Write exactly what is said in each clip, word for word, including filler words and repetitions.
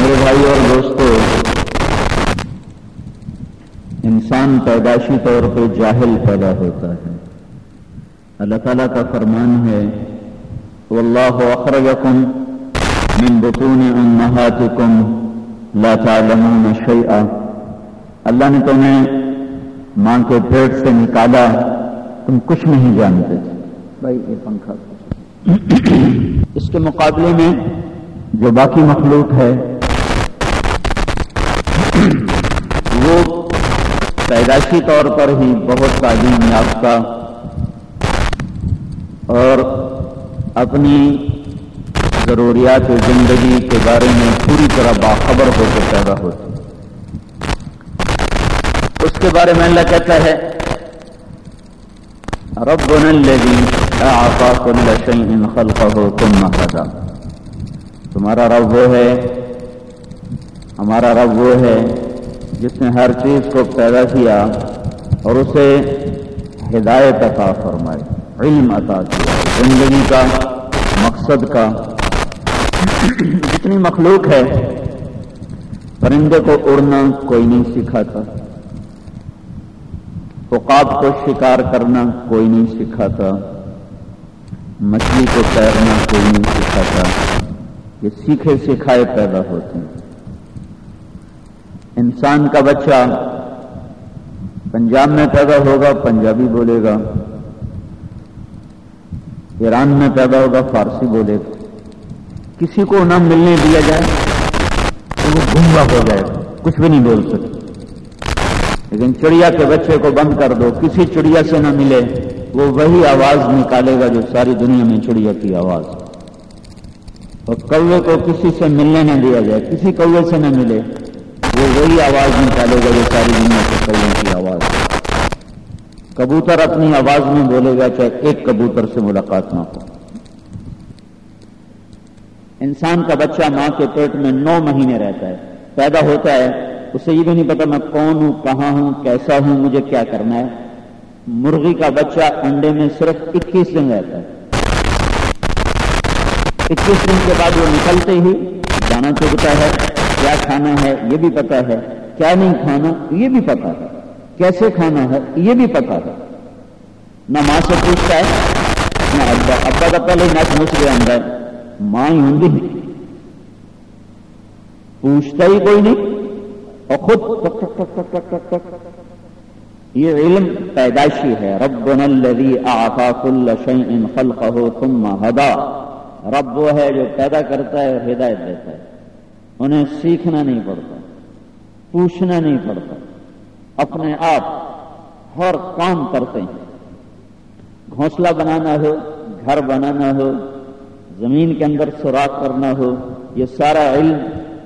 میرے بھائی اور دوستو، انسان پیدائشی طور پہ جاہل پیدا ہوتا ہے۔ اللہ تعالیٰ کا فرمان ہے واللہ اخرجکم من بطون امہاتکم لا تعلمون شیئا، اللہ نے تمہیں ماں کے پیٹ سے نکالا، تم کچھ نہیں جانتے تھے۔ بھائی یہ پنکھا اس کے مقابلے میں جو باقی مخلوق ہے وہ پیدائشی طور پر ہی بہت تعلیم یافتہ اور اپنی ضروریات زندگی کے بارے میں پوری طرح باخبر ہو کے پیدا ہوتے، اس کے بارے میں اللہ کہتا ہے ربنا الذی اعطى كل شيء خلقه ثم هدى، تمہارا رب وہ ہے، ہمارا رب وہ ہے جس نے ہر چیز کو پیدا کیا اور اسے ہدایت عطا فرمائی، علم عطا کیا، زندگی کا مقصد کا۔ جتنی مخلوق ہے، پرندے کو اڑنا کوئی نہیں سکھاتا، عقاب کو شکار کرنا کوئی نہیں سکھاتا، مچھلی کو تیرنا کوئی نہیں سکھاتا، یہ سیکھے سکھائے پیدا ہوتے ہیں۔ انسان کا بچہ پنجاب میں پیدا ہوگا پنجابی بولے گا، ایران میں پیدا ہوگا فارسی بولے گا، کسی کو نہ ملنے دیا جائے تو وہ گنگا ہو جائے گا، کچھ بھی نہیں بول سکتا۔ لیکن چڑیا کے بچے کو بند کر دو، کسی چڑیا سے نہ ملے، وہ وہی آواز نکالے گا جو ساری دنیا میں چڑیا کی آواز۔ اور کوے کو کسی سے ملنے نہ دیا جائے، کسی کوے سے نہ ملے، وہ وہی آواز نکالے گا جو ساری دنیا کے کوے کی آواز۔ کبوتر اپنی آواز میں بولے گا چاہے ایک کبوتر سے ملاقات نہ ہو۔ انسان کا بچہ ماں کے پیٹ میں نو مہینے رہتا ہے، پیدا ہوتا ہے، اسے یہ بھی نہیں پتا میں کون ہوں، کہاں ہوں، کیسا ہوں، مجھے کیا کرنا ہے۔ مرغی کا بچہ انڈے میں صرف اکیس دن رہتا ہے، اکیس دن کے بعد وہ نکلتے ہی دانا چگتا ہے، کیا کھانا ہے یہ بھی پتا ہے، کیا نہیں کھانا یہ بھی پتا ہے، کیسے کھانا ہے یہ بھی پتا ہے۔ نہ ماں سے پوچھتا ہے نہ ابا، ابا کا پہلے نس نس گیا اندر، ماں ہی ہوں گی، پوچھتا ہی کوئی نہیں، اور خود ٹک ٹک ٹک ٹک ٹک ٹک ٹک۔ یہ علم پیدائشی ہے۔ ربنا الذی اعطى كل شيء خلقه ثم هدى، رب وہ ہے جو پیدا کرتا ہے اور ہدایت دیتا ہے۔ انہیں سیکھنا نہیں پڑتا، پوچھنا نہیں پڑتا، اپنے آپ ہر کام کرتے ہیں۔ گھونسلہ بنانا ہو، گھر بنانا ہو، زمین کے اندر سوراخ کرنا ہو، یہ سارا علم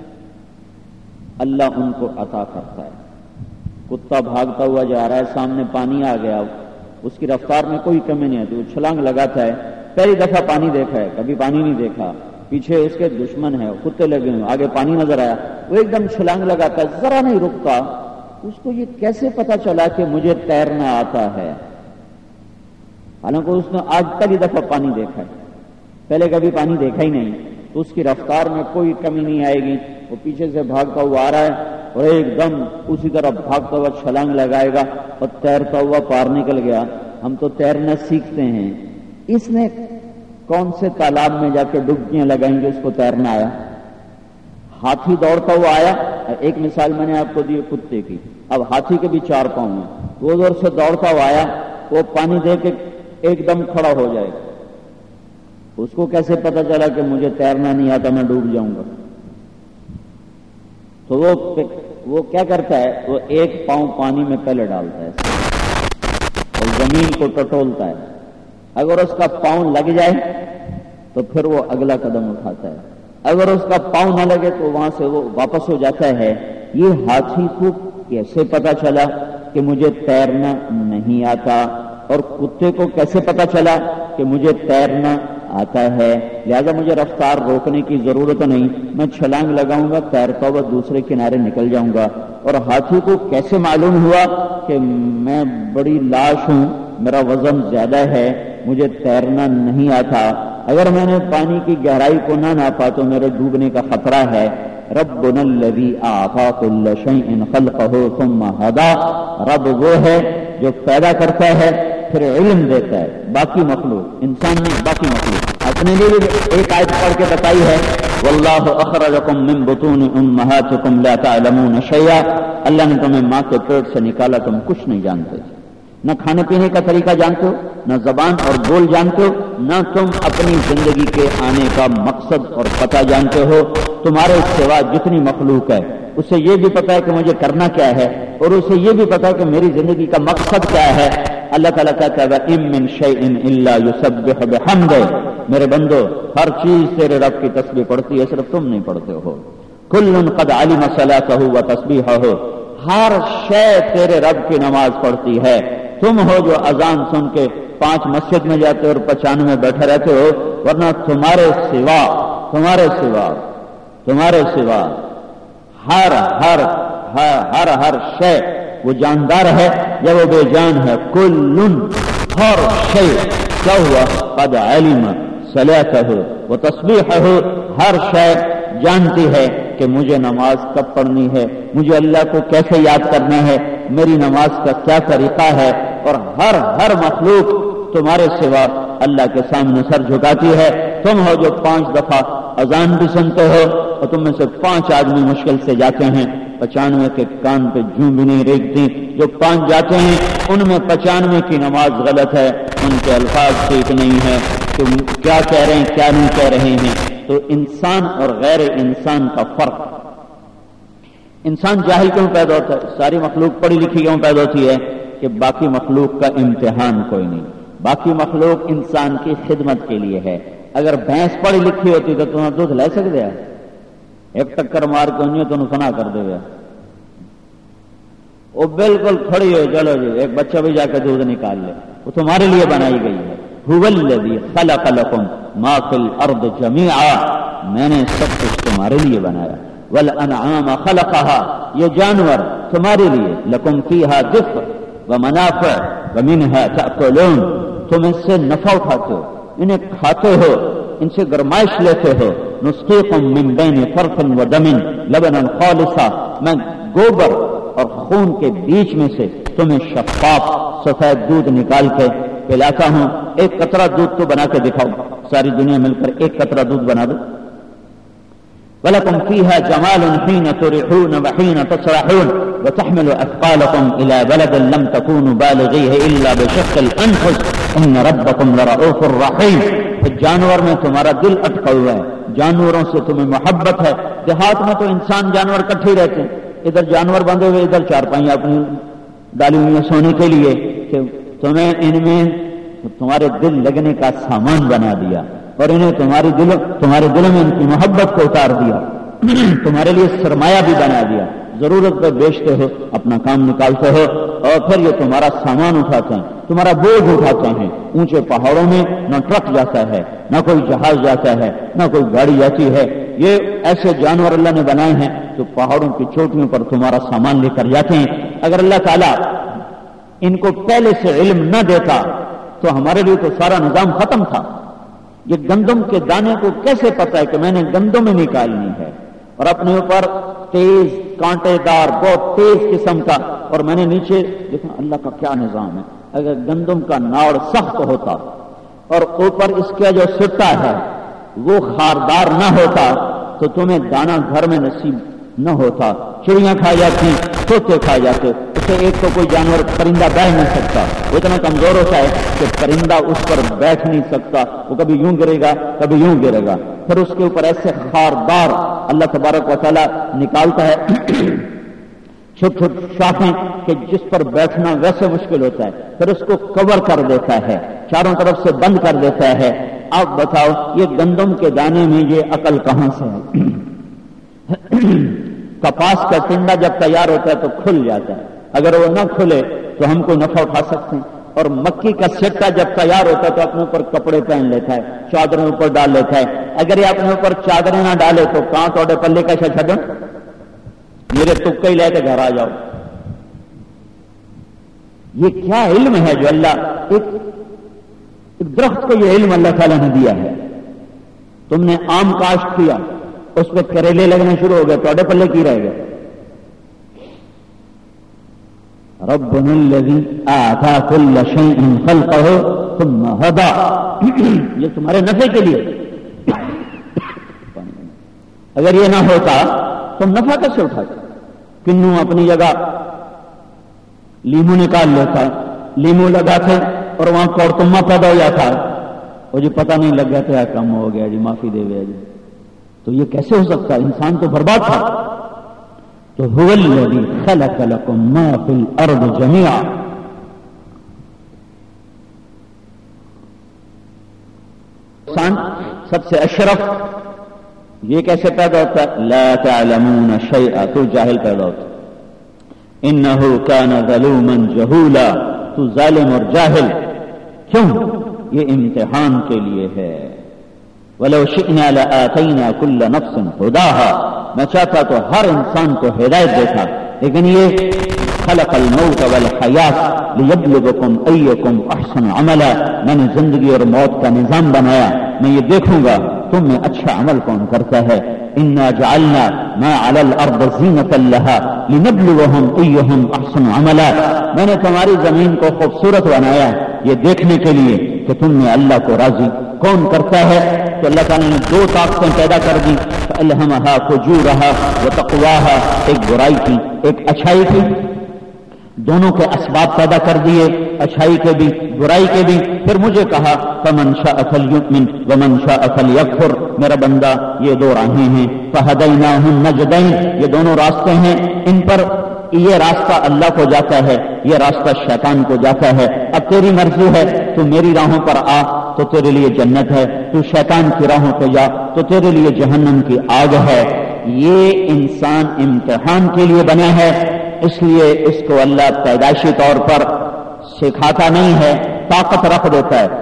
اللہ ان کو عطا کرتا ہے۔ کتا بھاگتا ہوا جا رہا ہے، سامنے پانی آ گیا، اس کی رفتار میں کوئی کمی نہیں آتی، وہ چھلانگ لگاتا ہے۔ پہلی دفعہ پانی دیکھا ہے، کبھی پانی نہیں دیکھا، پیچھے اس کے دشمن ہے، کتے لگے ہوئے، آگے پانی نظر آیا، وہ ایک دم چھلانگ لگاتا ہے، ذرا نہیں رکتا۔ اس کو یہ کیسے پتا چلا کہ مجھے تیرنا آتا ہے؟ حالانکہ اس نے آج پہلی دفعہ پانی دیکھا ہے، پہلے کبھی پانی دیکھا ہی نہیں، تو اس کی رفتار میں کوئی کمی نہیں آئے گی۔ وہ پیچھے سے بھاگتا ہوا آ رہا ہے اور ایک دم اسی طرح بھاگتا ہوا چھلانگ لگائے گا اور تیرتا ہوا پار نکل گیا۔ ہم تو تیرنا سیکھتے ہیں، اس نے کون سے تالاب میں جا کے ڈبکیاں لگائیں گے اس کو تیرنا آیا؟ ہاتھی دوڑتا ہوا آیا، ایک مثال میں نے آپ کو دی کتے کی، اب ہاتھی کے بھی چار پاؤں ہیں، وہ زور سے دوڑتا ہوا آیا، وہ پانی دے کے ایک دم کھڑا ہو جائے گا، اس کو کیسے پتا چلا کہ مجھے تیرنا نہیں آتا، میں ڈوب جاؤں گا؟ تو وہ وہ کیا کرتا ہے، وہ ایک پاؤں پانی میں پہلے ڈالتا ہے اور زمین کو ٹٹولتا ہے، اگر اس کا پاؤں لگ جائے تو پھر وہ اگلا قدم اٹھاتا ہے، اگر اس کا پاؤں نہ لگے تو وہاں سے وہ واپس ہو جاتا ہے۔ یہ ہاتھی کو کیسے پتا چلا کہ مجھے تیرنا نہیں آتا، اور کتے کو کیسے پتا چلا کہ مجھے تیرنا آتا ہے؟ لہذا مجھے رفتار روکنے کی ضرورت نہیں، میں چھلانگ لگاؤں گا، تیرتا ہوا دوسرے کنارے نکل جاؤں گا۔ اور ہاتھی کو کیسے معلوم ہوا کہ میں بڑی لاش ہوں، میرا وزن زیادہ ہے، مجھے تیرنا نہیں آتا، اگر میں نے پانی کی گہرائی کو نہ ناپا تو میرے ڈوبنے کا خطرہ ہے، ربنا الذی اعطى كل شيء خلقه ثم هدى، رب وہ ہے جو پیدا کرتا ہے پھر علم دیتا ہے. باقی مخلوق، انسان نہیں، باقی مخلوق اپنے لیے ایک آیت پڑھ کے بتائی ہے، واللہ اخرجکم من بطون امہاتکم لا تعلمون شیئا، اللہ نے تمہیں ماں کے پیٹ سے نکالا، تم کچھ نہیں جانتے، نہ کھانے پینے کا طریقہ جانتے ہو، نہ زبان اور بول جانتے ہو، نہ تم اپنی زندگی کے آنے کا مقصد اور پتہ جانتے ہو. تمہارے سوا جتنی مخلوق ہے اسے یہ بھی پتا ہے کہ مجھے کرنا کیا ہے، اور اسے یہ بھی پتا ہے کہ میری زندگی کا مقصد کیا ہے. اللہ تعالیٰ کہتا ہے وَإِن مِّن شَيْءٍ إِلَّا يُسَبِّحُ بِحَمْدِهِ، میرے بندو ہر چیز تیرے رب کی تسبیح پڑھتی ہے، صرف تم نہیں پڑھتے ہو. كُلٌّ قَدْ عَلِمَ صَلَاتَهُ وَتَسْبِيحَهُ، ہر شے تیرے رب کی نماز پڑھتی ہے. تم ہو جو اذان سن کے پانچ مسجد میں جاتے اور پچانوے بیٹھے رہتے ہو، ورنہ تمہارے سوا تمہارے سوا تمہارے سوا ہر ہر ہر ہر ہر شے وہ جاندار ہے یا وہ بے جان ہے. کلن، ہر شے کیا ہوا، قد علم صلاته وتسبیحه، ہر شے جانتی ہے کہ مجھے نماز کب پڑھنی ہے، مجھے اللہ کو کیسے یاد کرنا ہے، میری نماز کا کیا طریقہ ہے. اور ہر ہر مخلوق تمہارے سوا اللہ کے سامنے سر جھکاتی ہے. تم ہو جو پانچ دفعہ اذان بھی سنتے ہو، اور تم میں سے پانچ آدمی مشکل سے جاتے ہیں، پچانوے کے کان پہ جوں بھی نہیں ریگتی. جو پانچ جاتے ہیں ان میں پچانوے کی نماز غلط ہے، ان کے الفاظ ٹھیک نہیں ہے، تم کیا کہہ رہے ہیں کیا نہیں کہہ رہے ہیں. تو انسان اور غیر انسان کا فرق، انسان جاہل کیوں پیدا ہوتا ہے، ساری مخلوق پڑھی لکھی کیوں پیدا ہوتی ہے، کہ باقی مخلوق کا امتحان کوئی نہیں، باقی مخلوق انسان کی خدمت کے لیے ہے. اگر بھینس پڑھی لکھی ہوتی تو تمہیں دودھ لے سکتے ہیں، ایک ٹکر مار کے انہیں تو فنا کر دے گا، وہ بالکل کھڑی ہو، چلو جی ایک بچہ بھی جا کے دودھ نکال لے، وہ تمہارے لیے بنائی گئی ہے. هو الذی خلق لکم ما فی الارض جمیعا، میں نے سب کچھ تمہارے لیے بنایا. والانعام خلقها، یہ جانور تمہارے لیے، لکم فیہا دفء ومنافع ومنها تأکلون، تم اس سے نفع اٹھاتے ہو، انہیں کھاتے ہو، ان سے گرمائش لیتے ہو. نسقیکم من بین فرث ودم لبنا خالصا، میں گوبر اور خون کے بیچ میں سے تمہیں شفاف سفید دودھ نکال کے پلاتا ہوں. ایک قطرہ دودھ تو بنا کے دکھاؤ، ساری دنیا مل کر ایک قطرہ دودھ بنا دو. وَلَكُمْ فِيهَا جَمَالٌ حِينَ تُرِحُونَ وَحِينَ تَسْرَحُونَ وَتَحْمِلُ أَثْقَالَكُمْ إِلَى بَلَدٍ لَمْ تَكُونُوا بَالِغِيهِ إِلَّا بِشِقِّ الْأَنفُسِ إِنَّ رَبَّكُمْ لَرَءُوفٌ رَحِيمٌ. جانور میں تمہارا دل اٹکا ہوا ہے، جانوروں سے تمہیں محبت ہے. دیہات میں تو انسان جانور کٹھے رہتے ہیں، ادھر جانور بندھے ہوئے، ادھر چارپائیاں اپنی ڈالی ہوئی ہیں سونے کے لیے، کہ تمہیں ان میں تمہارے دل لگنے کا سامان بنا دیا، اور انہیں تمہاری دل تمہارے دل میں ان کی محبت کو اتار دیا، تمہارے لیے سرمایہ بھی بنا دیا. ضرورت پہ بیچتے ہو، اپنا کام نکالتے ہو، اور پھر یہ تمہارا سامان اٹھاتے ہیں، تمہارا بوجھ اٹھاتے ہیں. اونچے پہاڑوں میں نہ ٹرک جاتا ہے، نہ کوئی جہاز جاتا ہے، نہ کوئی گاڑی جاتی ہے. یہ ایسے جانور اللہ نے بنائے ہیں جو پہاڑوں کی چوٹیوں پر تمہارا سامان لے کر جاتے ہیں. اگر اللہ تعالیٰ ان کو پہلے سے علم نہ دیتا تو ہمارے لیے تو سارا نظام ختم تھا. یہ گندم کے دانے کو کیسے پتا ہے کہ میں نے گندم میں نکالنی ہے، اور اپنے اوپر تیز کانٹے دار بہت تیز قسم کا، اور میں نے نیچے دیکھا اللہ کا کیا نظام ہے. اگر گندم کا ناڑ سخت ہوتا اور اوپر اس کا جو سٹا ہے وہ خاردار نہ ہوتا تو تمہیں دانا گھر میں نصیب نہ ہوتا. چڑیاں کھا جاتی، طوطے کھا جاتے، اسے ایک تو کوئی جانور پرندہ بیٹھ نہیں سکتا، وہ اتنا کمزور ہوتا ہے کہ پرندہ اس پر بیٹھ نہیں سکتا، وہ کبھی یوں گرے گا کبھی یوں گرے گا. پھر اس کے اوپر ایسے خاردار اللہ تبارک و تعالیٰ نکالتا ہے چھوٹ چھوٹ شاخیں کہ جس پر بیٹھنا ویسے مشکل ہوتا ہے. پھر اس کو کور کر دیتا ہے، چاروں طرف سے بند کر دیتا ہے. آپ بتاؤ یہ گندم کے دانے میں یہ عقل کہاں سے ہے؟ کپاس کا ٹنڈا جب تیار ہوتا ہے تو کھل جاتا ہے، اگر وہ نہ کھلے تو ہم کو نفع اٹھا سکتے ہیں. اور مکی کا سٹا جب تیار ہوتا ہے تو اپنے اوپر کپڑے پہن لیتا ہے، چادریں اوپر ڈال لیتا ہے. اگر یہ اپنے اوپر چادریں نہ ڈالے تو کہاں توڑے پلے کا چھڈن، میرے تکے ہی لے کے گھر آ جاؤ. یہ کیا علم ہے جو اللہ ایک درخت کو یہ علم اللہ تعالیٰ نے دیا ہے. تم نے آم کاشت کیا، اس پہ کریلے لگنے شروع ہو گئے، توڑے پلے کی رہ گئے. ربنا الذی آتا کل شیء خلقہ ثم ہدی، یہ تمہارے نفع کے لیے. اگر یہ نہ ہوتا تو نفع کیسے اٹھاتے؟ کنو اپنی جگہ لیمو نکال لیتا، لیمو لگاتے اور وہاں کورتما پیدا ہو جاتا، اور جی پتہ نہیں لگ گیا تو یا کم ہو گیا جی، معافی دے گیا جی. تو یہ کیسے ہو سکتا؟ انسان تو برباد تھا. تو هو الذی خلق لکم ما فی الارض جميعا. انسان سب سے اشرف، یہ کیسے پیدا ہوتا ہے؟ لا تعلمون شیئا، تو جاہل پیدا ہوتا. انه كان ظلوما جهولا، تو ظالم اور جاہل. کیوں؟ یہ امتحان کے لیے ہے. ولو شئنا لآتینا كل نفس هداها، میں چاہتا تو ہر انسان کو ہدایت دیتا، لیکن یہ خلق الموت والحیات لیبلوکم ایکم احسن عملا، میں نے زندگی اور موت کا نظام بنایا، میں یہ دیکھوں گا تم میں اچھا عمل کون کرتا ہے. انا جعلنا ما علی الارض زینۃ لها لنبلوہم ایہم احسن عملا، میں نے تمہاری زمین کو خوبصورت بنایا یہ دیکھنے کے لیے کہ تم میں اللہ کو راضی کون کرتا ہے. تو اللہ تعالیٰ نے دو طاقتیں پیدا کر دی، فألہمها فجورها وتقواها، ایک برائی کی ایک اچھائی کی. دونوں کے اسباب پیدا کر دیے، اچھائی کے بھی برائی کے بھی. پھر مجھے کہا فمن شاء فلیؤمن ومن شاء فلیکفر، میرا بندہ یہ دو راہیں ہیں. فہدیناہ النجدین، یہ دونوں راستے ہیں، ان پر یہ راستہ اللہ کو جاتا ہے، یہ راستہ شیطان کو جاتا ہے. اب تیری مرضی ہے، تو میری راہوں پر آ تو تیرے لیے جنت ہے، تو شیطان کی راہوں پہ جا تو تیرے لیے جہنم کی آگ ہے. یہ انسان امتحان کے لیے بنا ہے، اس لیے اس کو اللہ پیدائشی طور پر سکھاتا نہیں ہے، طاقت رکھ دیتا ہے.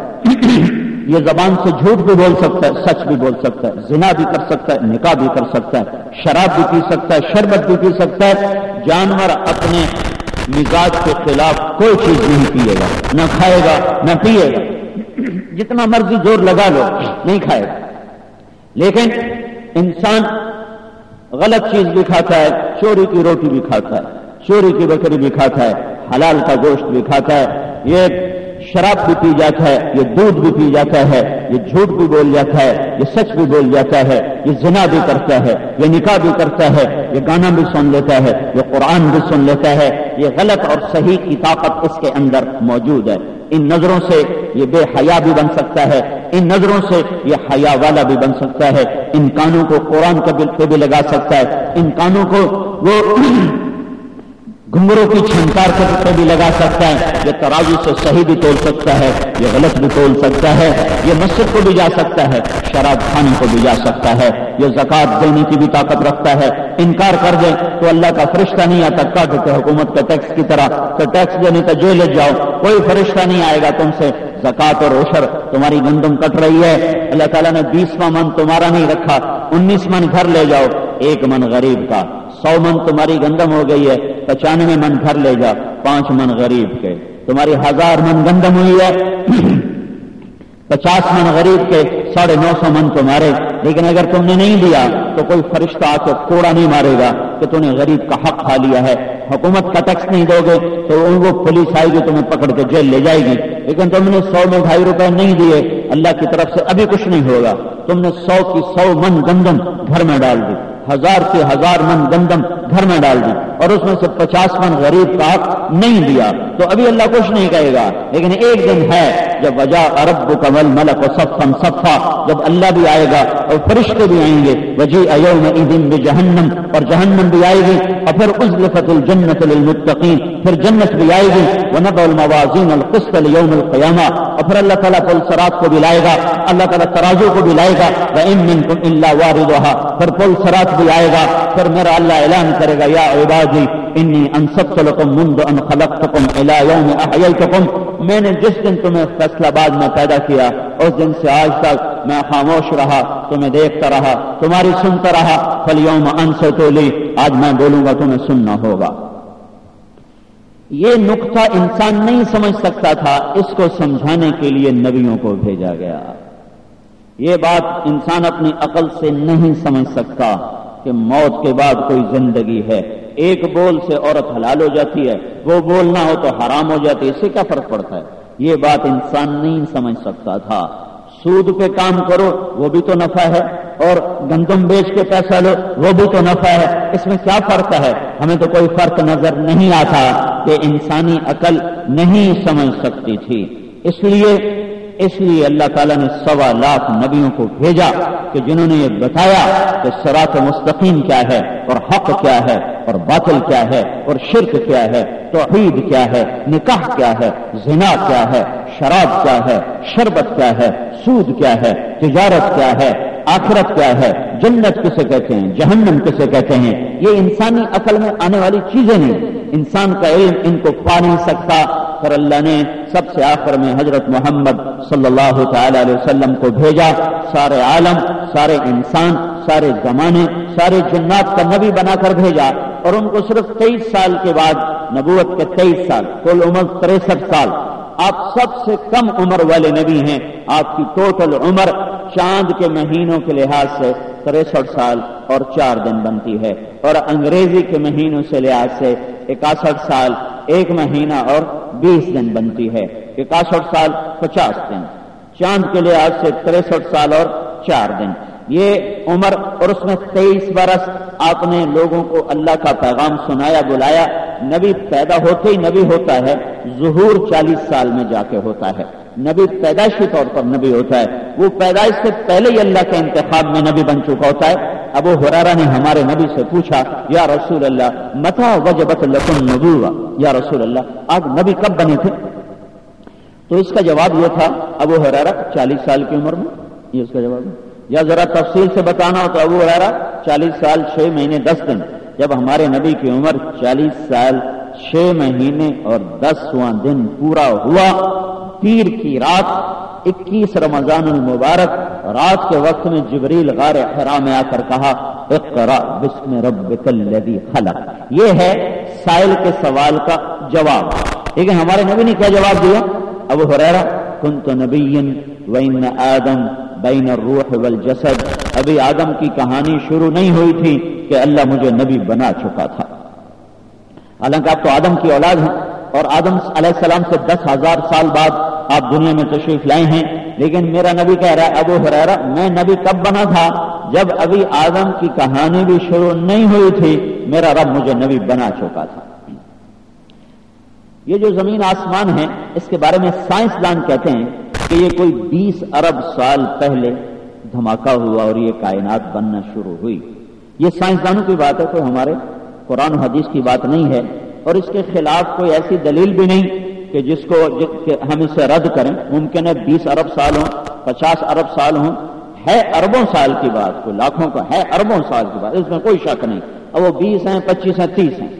یہ زبان سے جھوٹ بھی بول سکتا ہے، سچ بھی بول سکتا ہے، زنا بھی کر سکتا ہے، نکاح بھی کر سکتا ہے، شراب بھی پی سکتا ہے، شربت بھی پی سکتا ہے. جانور اپنے مزاج کے خلاف کوئی چیز نہیں پیے گا، نہ کھائے گا نہ پیے گا، جتنا مرضی زور لگا لو نہیں کھائے گا. لیکن انسان غلط چیز بھی کھاتا ہے، چوری کی روٹی بھی کھاتا ہے، چوری کی بکری بھی کھاتا ہے، حلال کا گوشت بھی کھاتا ہے، یہ شراب بھی پی جاتا ہے، یہ دودھ بھی پی جاتا ہے، یہ جھوٹ بھی بول جاتا ہے، یہ سچ بھی بول جاتا ہے، یہ زنا بھی کرتا ہے، یہ نکاح بھی کرتا ہے، یہ گانا بھی سن لیتا ہے، یہ قرآن بھی سن لیتا ہے. یہ غلط اور صحیح کی طاقت اس کے اندر موجود ہے. ان نظروں سے یہ بے حیا بھی بن سکتا ہے، ان نظروں سے یہ حیا والا بھی بن سکتا ہے. ان کانوں کو قرآن کے بل پہ بھی لگا سکتا ہے، ان کانوں کو وہ گھنگروں کی چھنکار پہ بھی لگا سکتا ہے. یہ ترازو سے صحیح بھی تول سکتا ہے، یہ غلط بھی تول سکتا ہے. یہ مسجد کو بھی جا سکتا ہے، شراب کھانے کو بھی جا سکتا ہے. یہ زکوٰۃ دینے کی بھی طاقت رکھتا ہے. انکار کر دیں تو اللہ کا فرشتہ نہیں آتا کاٹ کے حکومت کا ٹیکس کی طرح، تو ٹیکس دینے کا جیل جاؤ، کوئی فرشتہ نہیں آئے گا تم سے. زکوٰۃ اور عشر، تمہاری گندم کٹ رہی ہے، اللہ تعالیٰ نے بیسواں من تمہارا نہیں رکھا، انیس من گھر لے جاؤ، ایک من غریب کا. سو من تمہاری گندم ہو گئی ہے، پچانوے من گھر لے جا، پانچ من غریب کے. تمہاری ہزار من گندم ہوئی ہے، پچاس من غریب کے، ساڑھے نو سو من تمہارے. لیکن اگر تم نے نہیں دیا تو کوئی فرشتہ آ کے کوڑا نہیں مارے گا کہ تم نے غریب کا حق کھا لیا ہے. حکومت کا ٹیکس نہیں دو گے تو ان کو پولیس آئے گی، تمہیں پکڑ کے جیل لے جائے گی. لیکن تم نے سو میں ڈھائی روپے نہیں دیے، اللہ کی طرف سے ابھی کچھ نہیں ہوگا. تم نے سو کی سو من گندم گھر میں ڈال دی، ہزار کی ہزار من گندم گھر میں ڈال دی، اور اس میں سے پچاس من غریب کا حق نہیں دیا، تو ابھی اللہ کچھ نہیں کہے گا. لیکن ایک دن ہے جب وجاء ربک والملک صفا صفا، جب اللہ بھی آئے گا اور فرشتے بھی آئیں گے. وجیء یومئذ بجہنم، اور جہنم بھی آئے گی. اور پھر ازلفت الجنۃ للمتقین، پھر جنت بھی آئے گی. ونضع الموازین القسط لیوم القیامہ، اور پھر اللہ تعالیٰ پل صراط کو بھی لائے گا، اللہ تعالیٰ ترازو کو بھی لائے گا. وإن منکم الا واردها، پھر پل صراط بھی آئے گا. پھر میرا اللہ اعلان کرے گا یا عبادی انی انصبت لکم منذ ان خلقتکم الی یوم احییتکم، میں نے جس دن تمہیں فیصلہ آباد میں پیدا کیا اس دن سے آج تک میں خاموش رہا، تمہیں دیکھتا رہا، تمہاری سنتا رہا. فالیوم انصتوا لی، آج میں بولوں گا تمہیں سننا ہوگا. یہ نقطہ انسان نہیں سمجھ سکتا تھا، اس کو سمجھانے کے لیے نبیوں کو بھیجا گیا. یہ بات انسان اپنی عقل سے نہیں سمجھ سکتا کہ موت کے بعد کوئی زندگی ہے. ایک بول سے عورت حلال ہو جاتی ہے، وہ بول نہ ہو تو حرام ہو جاتی ہے، اس سے کیا فرق پڑتا ہے؟ یہ بات انسان نہیں سمجھ سکتا تھا. سود پہ کام کرو وہ بھی تو نفع ہے، اور گندم بیچ کے پیسہ لو وہ بھی تو نفع ہے، اس میں کیا فرق ہے؟ ہمیں تو کوئی فرق نظر نہیں آتا کہ انسانی عقل نہیں سمجھ سکتی تھی. اس لیے اس لیے اللہ تعالیٰ نے سوا لاکھ نبیوں کو بھیجا کہ جنہوں نے یہ بتایا کہ صراط مستقیم کیا ہے، اور حق کیا ہے، اور باطل کیا ہے، اور شرک کیا ہے، توحید کیا ہے، نکاح کیا ہے، زنا کیا ہے، شراب کیا ہے، شربت کیا ہے، سود کیا ہے، تجارت کیا ہے، آخرت کیا ہے، جنت کسے کہتے ہیں، جہنم کسے کہتے ہیں. یہ انسانی عقل میں آنے والی چیزیں نہیں، انسان کا علم ان کو پا نہیں سکتا. پھر اللہ نے سب سے آخر میں حضرت محمد صلی اللہ تعالی علیہ وسلم کو بھیجا، سارے عالم، سارے انسان، سارے زمانے، سارے جنات کا نبی بنا کر بھیجا. اور ان کو صرف تیئیس سال کے بعد، نبوت کے تیئیس سال، کل عمر تریسٹھ سال، آپ سب سے کم عمر والے نبی ہیں. آپ کی ٹوٹل عمر چاند کے مہینوں کے لحاظ سے تریسٹھ سال اور چار دن بنتی ہے، اور انگریزی کے مہینوں سے لحاظ سے اکاسٹھ سال ایک مہینہ اور بیس دن بنتی ہے. اکاسٹھ سال پچاس دن، چاند کے لحاظ سے تریسٹھ سال اور چار دن، یہ عمر. اور اس میں تیئیس برس آپ نے لوگوں کو اللہ کا پیغام سنایا، بلایا. نبی پیدا ہوتے ہی نبی ہوتا ہے، ظہور چالیس سال میں جا کے ہوتا ہے. نبی پیدائشی طور پر نبی ہوتا ہے، وہ پیدائش سے پہلے ہی اللہ کے انتخاب میں نبی بن چکا ہوتا ہے. ابو ہریرہ نے ہمارے نبی سے پوچھا، یا رسول اللہ متى وجبت لکم النبوۃ، یا رسول اللہ آپ نبی کب بنے تھے؟ تو اس کا جواب یہ تھا، ابو ہریرہ چالیس سال کی عمر میں. یہ اس کا جواب ہے. یا ذرا تفصیل سے بتانا ہو تو ابو ہریرہ چالیس سال چھ مہینے دس دن. جب ہمارے نبی کی عمر چالیس سال چھ مہینے اور دسواں دن پورا ہوا، پیر کی رات اکیس رمضان المبارک، رات کے وقت میں جبریل غار حرا میں آ کر کہا اقرأ بسم ربک الذی خلق. یہ ہے سائل کے سوال کا جواب. لیکن ہمارے نبی نے کیا جواب دیا؟ ابو ہریرہ کنت نبیا وان آدم بین الروح والجسد. ابھی آدم کی کہانی شروع نہیں ہوئی تھی کہ اللہ مجھے نبی بنا چکا تھا. حالانکہ آپ تو آدم کی اولاد ہیں، اور آدم علیہ السلام سے دس ہزار سال بعد آپ دنیا میں تشریف لائے ہیں. لیکن میرا نبی کہہ رہا ہے ابو ہریرہ میں نبی کب بنا تھا؟ جب ابھی آدم کی کہانی بھی شروع نہیں ہوئی تھی، میرا رب مجھے نبی بنا چکا تھا. یہ جو زمین آسمان ہے اس کے بارے میں سائنسدان کہتے ہیں کہ یہ کوئی بیس ارب سال پہلے دھماکہ ہوا اور یہ کائنات بننا شروع ہوئی. یہ سائنسدانوں کی بات ہے، کوئی ہمارے قرآن و حدیث کی بات نہیں ہے، اور اس کے خلاف کوئی ایسی دلیل بھی نہیں کہ جس کو کہ ہم اسے رد کریں. ممکن ہے بیس ارب سال ہوں، پچاس ارب سال ہوں، ہے اربوں سال کی بات، کوئی لاکھوں کا ہے، اربوں سال کی بات، اس میں کوئی شک نہیں. اور وہ بیس ہیں، پچیس ہیں، تیس ہیں.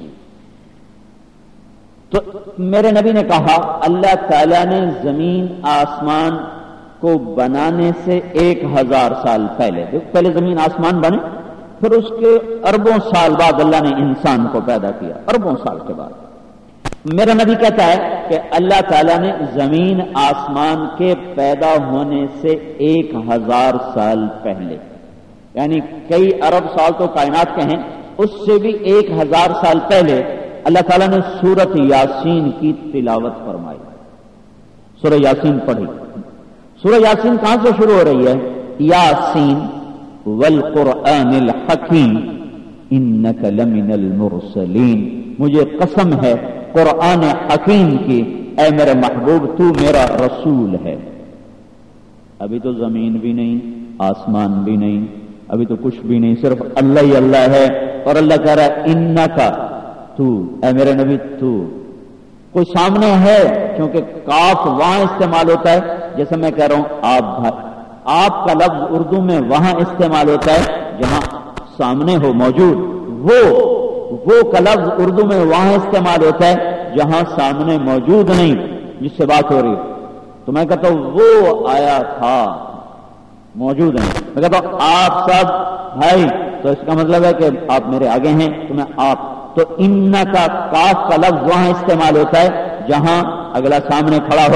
تو میرے نبی نے کہا اللہ تعالیٰ نے زمین آسمان کو بنانے سے ایک ہزار سال پہلے، پہلے زمین آسمان بنے، پھر اس کے اربوں سال بعد اللہ نے انسان کو پیدا کیا، اربوں سال کے بعد. میرا نبی کہتا ہے کہ اللہ تعالیٰ نے زمین آسمان کے پیدا ہونے سے ایک ہزار سال پہلے، یعنی کئی ارب سال تو کائنات کے ہیں، اس سے بھی ایک ہزار سال پہلے اللہ تعالیٰ نے سورت یاسین کی تلاوت فرمائی. سورہ یاسین پڑھی. سورہ یاسین کہاں سے شروع ہو رہی ہے؟ یاسین والقرآن الحکیم انک لمن المرسلین. مجھے قسم ہے قرآن حکیم کی، اے میرے محبوب تو میرا رسول ہے. ابھی تو زمین بھی نہیں، آسمان بھی نہیں، ابھی تو کچھ بھی نہیں، صرف اللہ ہی اللہ ہے. اور اللہ کہہ رہا ہے انکا تو، اے میرے نبی تو. کوئی سامنے ہے، کیونکہ کاف وہاں استعمال ہوتا ہے جیسے میں کہہ رہا ہوں آپ بھائی. آپ کا لفظ اردو میں وہاں استعمال ہوتا ہے جہاں سامنے ہو، موجود. وہ وہ کا لفظ اردو میں وہاں استعمال ہوتا ہے جہاں سامنے موجود نہیں، جس سے بات ہو رہی. تو میں کہتا ہوں وہ آیا تھا، موجود نہیں. میں کہتا ہوں آپ سب بھائی، تو اس کا مطلب ہے کہ آپ میرے آگے ہیں تو میں آپ. تو ان کا کاف کا لفظ وہاں استعمال ہوتا ہے جہاں اگلا سامنے کھڑا ہو.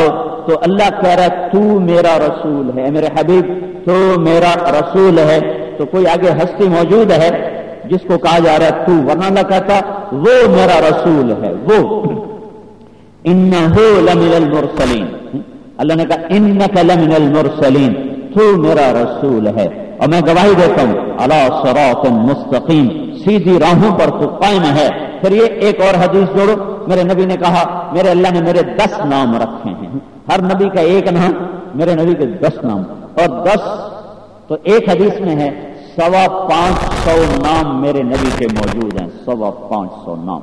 تو اللہ کہہ رہا ہے تو میرا رسول ہے، میرے حبیب تو میرا رسول ہے، تو کوئی آگے ہستی موجود ہے جس کو کہا جا رہا ہے تو، ورنہ اللہ کہتا وہ میرا رسول ہے، وہ انہو لمن المرسلین، اللہ نے کہا انک لمن المرسلین، تو میرا رسول ہے، اور میں گواہی دیتا ہوں علی صراط مستقیم، سیدھی راہوں پر تو قائم ہے۔ پھر یہ ایک اور حدیث جوڑو، میرے نبی نے کہا میرے اللہ نے میرے دس نام رکھے ہیں، ہر نبی کا ایک نام، میرے نبی کے دس نام، اور دس تو ایک حدیث میں ہے سوا پانچ سو نام میرے نبی کے موجود ہیں، سوا پانچ سو نام۔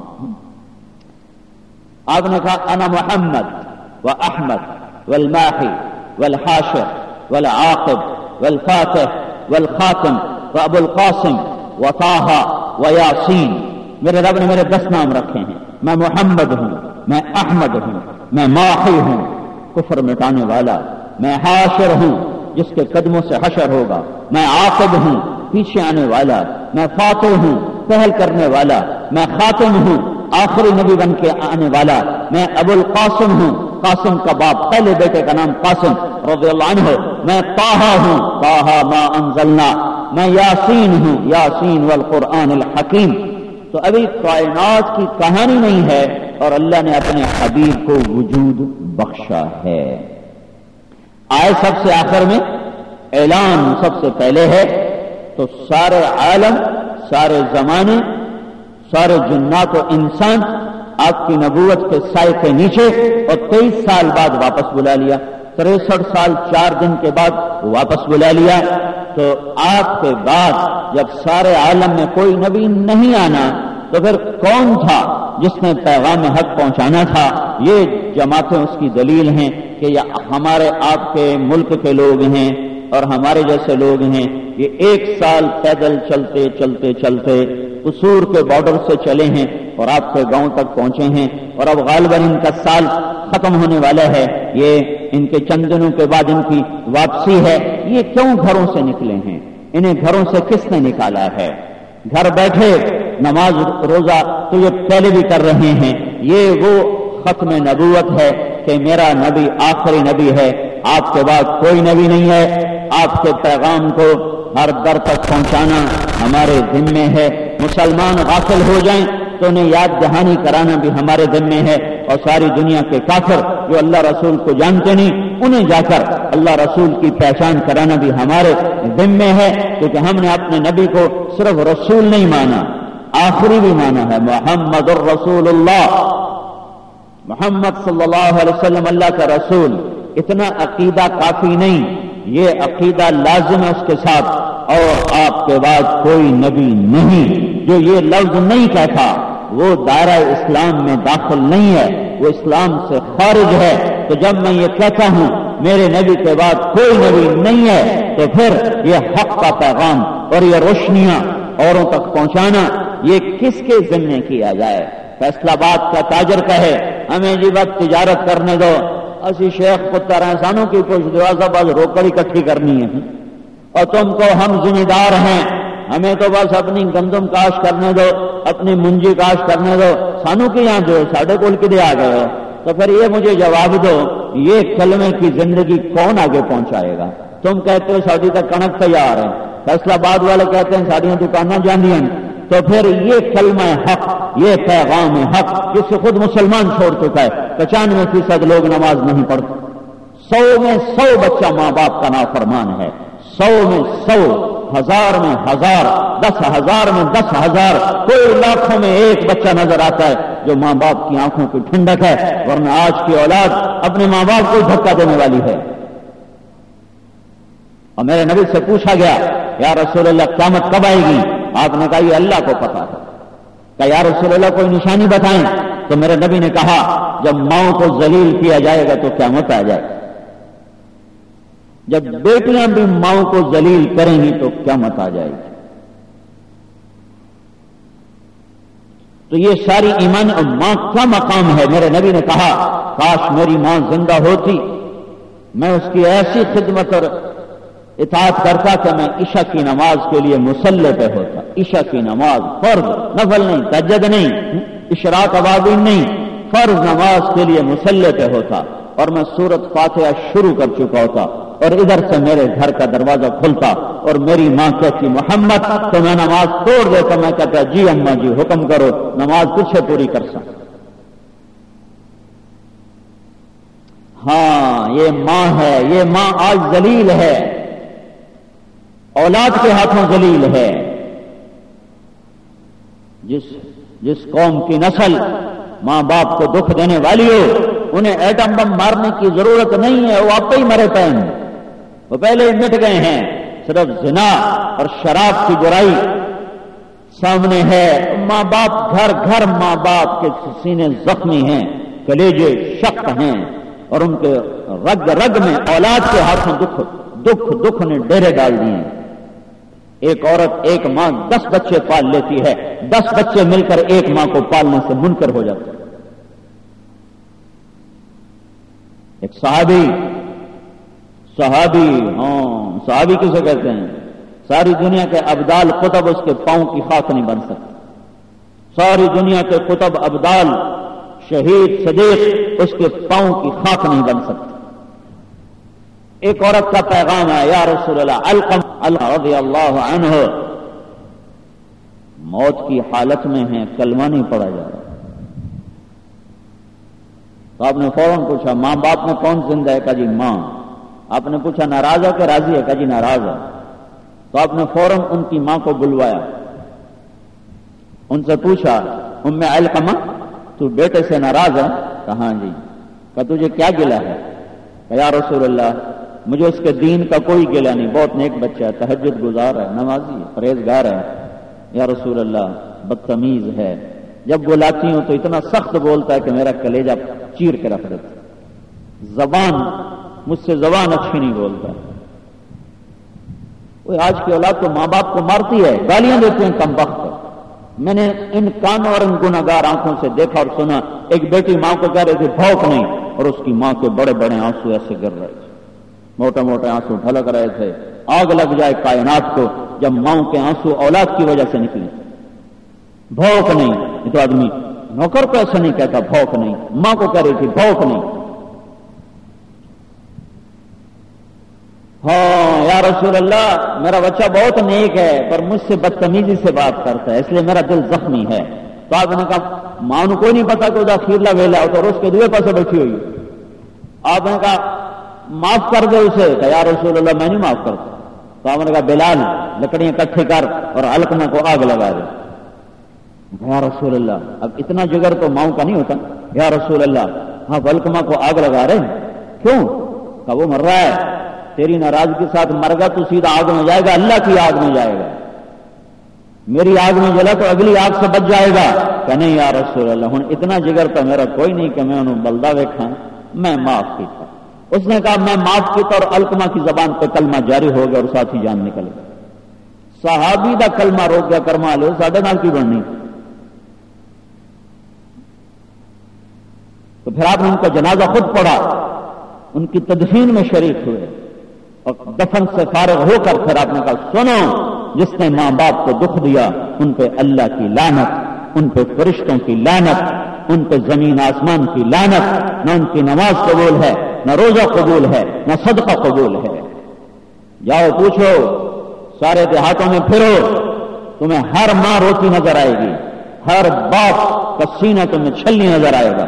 آپ نے کہا انا محمد و احمد والماحی والحاشر والعاقب والفاتح والخاتم وابو القاسم وطاہ ویاسین، میرے رب نے میرے دس نام رکھے ہیں، میں محمد ہوں، میں احمد ہوں، میں ماحی ہوں کفر مٹانے والا، میں حاشر ہوں جس کے قدموں سے حشر ہوگا، میں عاقب ہوں پیچھے آنے والا، میں فاتح ہوں پہل کرنے والا، میں خاتم ہوں آخری نبی بن کے آنے والا، میں ابو القاسم ہوں، قاسم کا باپ، پہلے بیٹے کا نام قاسم رضی اللہ عنہ، میں طٰہٰ ہوں، طٰہٰ ما انزلنا، میں یاسین ہوں، یاسین والقرآن الحکیم۔ تو ابھی کائنات کی کہانی نہیں ہے اور اللہ نے اپنے حبیب کو وجود بخشا ہے۔ آئے سب سے آخر میں اعلان سب سے پہلے ہے، تو سارے عالم، سارے زمانے، سارے جنات و انسان آپ کی نبوت کے سائے کے نیچے، اور تیئیس سال بعد واپس بلا لیا، تریسٹھ سال چار دن کے بعد واپس بلا لیا۔ تو آپ کے بعد جب سارے عالم میں کوئی نبی نہیں آنا تو پھر کون تھا جس نے پیغام حق پہنچانا تھا؟ یہ جماعتیں اس کی دلیل ہیں کہ یہ ہمارے آپ کے ملک کے لوگ ہیں اور ہمارے جیسے لوگ ہیں، یہ ایک سال پیدل چلتے چلتے چلتے قصور کے بارڈر سے چلے ہیں اور آپ کے گاؤں تک پہنچے ہیں، اور اب غالباً ان کا سال ختم ہونے والا ہے، یہ ان کے چند دنوں کے بعد ان کی واپسی ہے۔ یہ کیوں گھروں سے نکلے ہیں؟ انہیں گھروں سے کس نے نکالا ہے؟ گھر بیٹھے نماز روزہ تو یہ پہلے بھی کر رہے ہیں، یہ وہ ختم نبوت ہے کہ میرا نبی آخری نبی ہے، آپ کے بعد کوئی نبی نہیں ہے، آپ کے پیغام کو ہر در تک پہنچانا ہمارے ذمے ہے۔ مسلمان غافل ہو جائیں تو انہیں یاد دہانی کرانا بھی ہمارے ذمے ہے، اور ساری دنیا کے کافر جو اللہ رسول کو جانتے نہیں انہیں جا کر اللہ رسول کی پہچان کرانا بھی ہمارے ذمے ہے، کیونکہ ہم نے اپنے نبی کو صرف رسول نہیں مانا، آخری بھی مانا ہے، محمد الرسول اللہ، محمد صلی اللہ علیہ وسلم اللہ کا رسول۔ اتنا عقیدہ کافی نہیں، یہ عقیدہ لازم ہے اس کے ساتھ، اور آپ کے بعد کوئی نبی نہیں۔ جو یہ لفظ نہیں کہتا وہ دائرہ اسلام میں داخل نہیں ہے، وہ اسلام سے خارج ہے۔ تو جب میں یہ کہتا ہوں میرے نبی کے بعد کوئی نبی نہیں ہے، تو پھر یہ حق کا پیغام اور یہ روشنیاں اوروں تک پہنچانا یہ کس کے ذمے کیا جائے؟ فیصلہ آباد کا تاجر کہے ہمیں جی بات تجارت کرنے دو، اسی شیخ پتر انسانوں کی کچھ دروازہ باز روکڑ اکٹھی کرنی ہے، اور تم کو ہم ذمہ دار ہیں، ہمیں تو بس اپنی گندم کاش کرنے دو، اپنی منجی کاش کرنے دو، سانو کی یہاں جو ساڑھے کول کدے آ گئے ہو؟ تو پھر یہ مجھے جواب دو، یہ کلمے کی زندگی کون آگے پہنچائے گا؟ تم کہتے ہو ساڑھی تک کنک تیار ہے، فیصلہ آباد والے کہتے ہیں ساڑیاں دکانیں جاندیاں، تو پھر یہ کلمہ حق، یہ پیغام حق جس سے خود مسلمان چھوڑ چکا ہے، پچانوے فیصد لوگ نماز نہیں پڑھتے، سو میں سو بچہ ماں باپ کا نافرمان ہے، سو میں سو، ہزار میں ہزار، دس ہزار میں دس ہزار، کوئی لاکھوں میں ایک بچہ نظر آتا ہے جو ماں باپ کی آنکھوں کی ٹھنڈک ہے، ورنہ آج کی اولاد اپنے ماں باپ کو دھکا دینے والی ہے۔ اور میرے نبی سے پوچھا گیا یا رسول اللہ قیامت کب آئے گی؟ آپ نے کہا یہ اللہ کو پتا ہے۔ کہ یا رسول اللہ کوئی نشانی بتائیں، تو میرے نبی نے کہا جب ماؤں کو ذلیل کیا جائے گا تو قیامت آ جائے، جب بیٹیاں بھی ماؤں کو ذلیل کریں گی تو قیامت آ جائے گی۔ تو یہ ساری ایمان، اور ماں کا مقام ہے۔ میرے نبی نے کہا کاش میری ماں زندہ ہوتی، میں اس کی ایسی خدمت اور اطاعت کرتا کہ میں عشاء کی نماز کے لیے مصلی پہ ہوتا، عشاء کی نماز فرض، نفل نہیں، تہجد نہیں، اشراق ابابین نہیں، فرض نماز کے لیے مصلی پہ ہوتا، اور میں سورت فاتحہ شروع کر چکا ہوتا اور ادھر سے میرے گھر کا دروازہ کھلتا اور میری ماں کہتی محمد، تو میں نماز توڑ دیتا، میں کہتا جی اماں جی حکم کرو، نماز پیچھے پوری کر سکتا۔ ہاں یہ ماں ہے، یہ ماں آج ذلیل ہے، اولاد کے ہاتھوں ذلیل ہے۔ جس جس قوم کی نسل ماں باپ کو دکھ دینے والی ہو، انہیں ایٹم بم مارنے کی ضرورت نہیں ہے، وہ آپ ہی مرے پے ہیں، وہ پہلے ہی مٹ گئے ہیں۔ صرف زنا اور شراب کی برائی سامنے ہے، ماں باپ گھر گھر ماں باپ کے سینے زخمی ہیں، کلیجے شق ہیں، اور ان کے رگ رگ میں اولاد کے ہاتھوں دکھ دکھ دکھ نے ڈیرے ڈال دیے ہیں۔ ایک عورت ایک ماں دس بچے پال لیتی ہے، دس بچے مل کر ایک ماں کو پالنے سے منکر ہو جاتے ہیں۔ ایک صحابی صحابی ہاں صحابی کسے کہتے ہیں؟ ساری دنیا کے ابدال قطب اس کے پاؤں کی خاک نہیں بن سکتے، ساری دنیا کے قطب ابدال شہید صدیق اس کے پاؤں کی خاک نہیں بن سکتے۔ ایک عورت کا پیغام ہے، یا رسول اللہ، علقمہ رضی اللہ عنہ موت کی حالت میں ہیں، کلمہ نہیں پڑھا جا رہا۔ تو آپ نے فوراً پوچھا ماں باپ میں کون زندہ ہے؟ کہا جی ماں۔ آپ نے پوچھا ناراض ہے کہ راضی ہے؟ کہا جی ناراض ہے۔ تو آپ نے فوراً ان کی ماں کو بلوایا، ان سے پوچھا ام علقمہ تو بیٹے سے ناراض ہے؟ کہا ہاں جی۔ کہا تجھے کیا گلہ ہے؟ کہا یا رسول اللہ مجھے اس کے دین کا کوئی گلہ نہیں، بہت نیک بچہ ہے، تہجد گزار ہے، نمازی ہے، پرہیزگار ہے۔ یا رسول اللہ بدتمیز ہے، جب بلاتی ہوں تو اتنا سخت بولتا ہے کہ میرا کلیجہ چیر کے رکھ دیتا، زبان مجھ سے زبان اچھی نہیں بولتا۔ وہ آج کی اولاد تو ماں باپ کو مارتی ہے، گالیاں دیتے ہیں کم وقت۔ میں نے ان کانوں اور ان گناہگار آنکھوں سے دیکھا اور سنا، ایک بیٹی ماں کو کہہ رہی تھی بھوک نہیں، اور اس کی ماں کے بڑے بڑے آنسو ایسے گر رہے تھے، موٹے موٹے آنسو ڈھلک رہے تھے۔ آگ لگ جائے کائنات کو جب ماں کے آنسو اولاد کی وجہ سے نکلے۔ بھوک نہیں، یہ تو آدمی نوکر کو ایسا نہیں کہتا بھوک نہیں، ماں کو کہہ رہی تھی بھوک نہیں۔ ہاں یا رسول اللہ میرا بچہ بہت نیک ہے پر مجھ سے بدتمیزی سے بات کرتا ہے، اس لیے میرا دل زخمی ہے۔ تو آپ نے کہا ماں کو نہیں پتا کہ ادھر خیرلا ویلا ہوتا اور اس کے دوسرے پاسے بیٹھی ہوئی۔ آپ نے کہا معاف کر دے اسے، کہ یا رسول اللہ میں نہیں معاف کرتا۔ تو آپ نے کہا بلال لکڑیاں اکٹھے کر اور علقمہ کو آگ لگا دے۔ یا رسول اللہ اب اتنا جگر تو ماؤں کا نہیں ہوتا۔ یا رسول اللہ آپ علقمہ کو آگ لگا رہے ہیں کیوں؟ کہ وہ مر رہا ہے، تیری ناراضگی کے ساتھ مر گا تو سیدھا آگ میں جائے گا، اللہ کی آگ میں جائے گا، میری آگ میں جلا تو اگلی آگ سے بچ جائے گا۔ کہ نہیں یا رسول اللہ ہوں اتنا جگر تو میرا کوئی نہیں کہ میں انہوں بلدا ویکھاں، میں معاف کیتا۔ اس نے کہا میں معاف کیتا اور علقمہ کی زبان پہ کلمہ جاری ہو گیا اور ساتھ ہی جان نکل گیا۔ صحابی دا کلمہ روک گیا، کرما لو ساڈے نال کی بننی؟ تو پھر آپ نے ان کا جنازہ خود پڑھا، ان کی تدفین میں شریک ہوئے اور دفن سے فارغ ہو کر پھر آپ نے کہا سنو جس نے ماں باپ کو دکھ دیا ان پہ اللہ کی لعنت، ان پہ فرشتوں کی لعنت، ان پہ زمین آسمان کی لعنت، نہ ان کی نماز قبول ہے، نہ روزہ قبول ہے، نہ صدقہ قبول ہے۔ جاؤ پوچھو، سارے دیہاتوں میں پھرو، تمہیں ہر ماں روتی نظر آئے گی، ہر باپ کا سینہ تمہیں چھلنی نظر آئے گا۔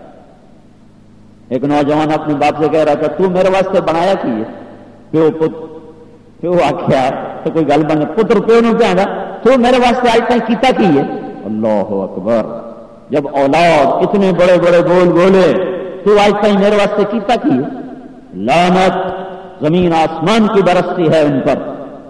ایک نوجوان اپنے باپ سے کہہ رہا تھا تو میرے واسطے بنایا کی ہے؟ پیو پت پیو آخیا تو کوئی گل بن پتر پیو نو کہہ رہا تو میرے واسطے آج تک کیتا کی ہے؟ اللہ اکبر، جب اولاد اتنے بڑے بڑے بول بولے تو آج تک میرے واسطے کیتا کی ہے؟ لعنت زمین آسمان کی برستی ہے ان پر،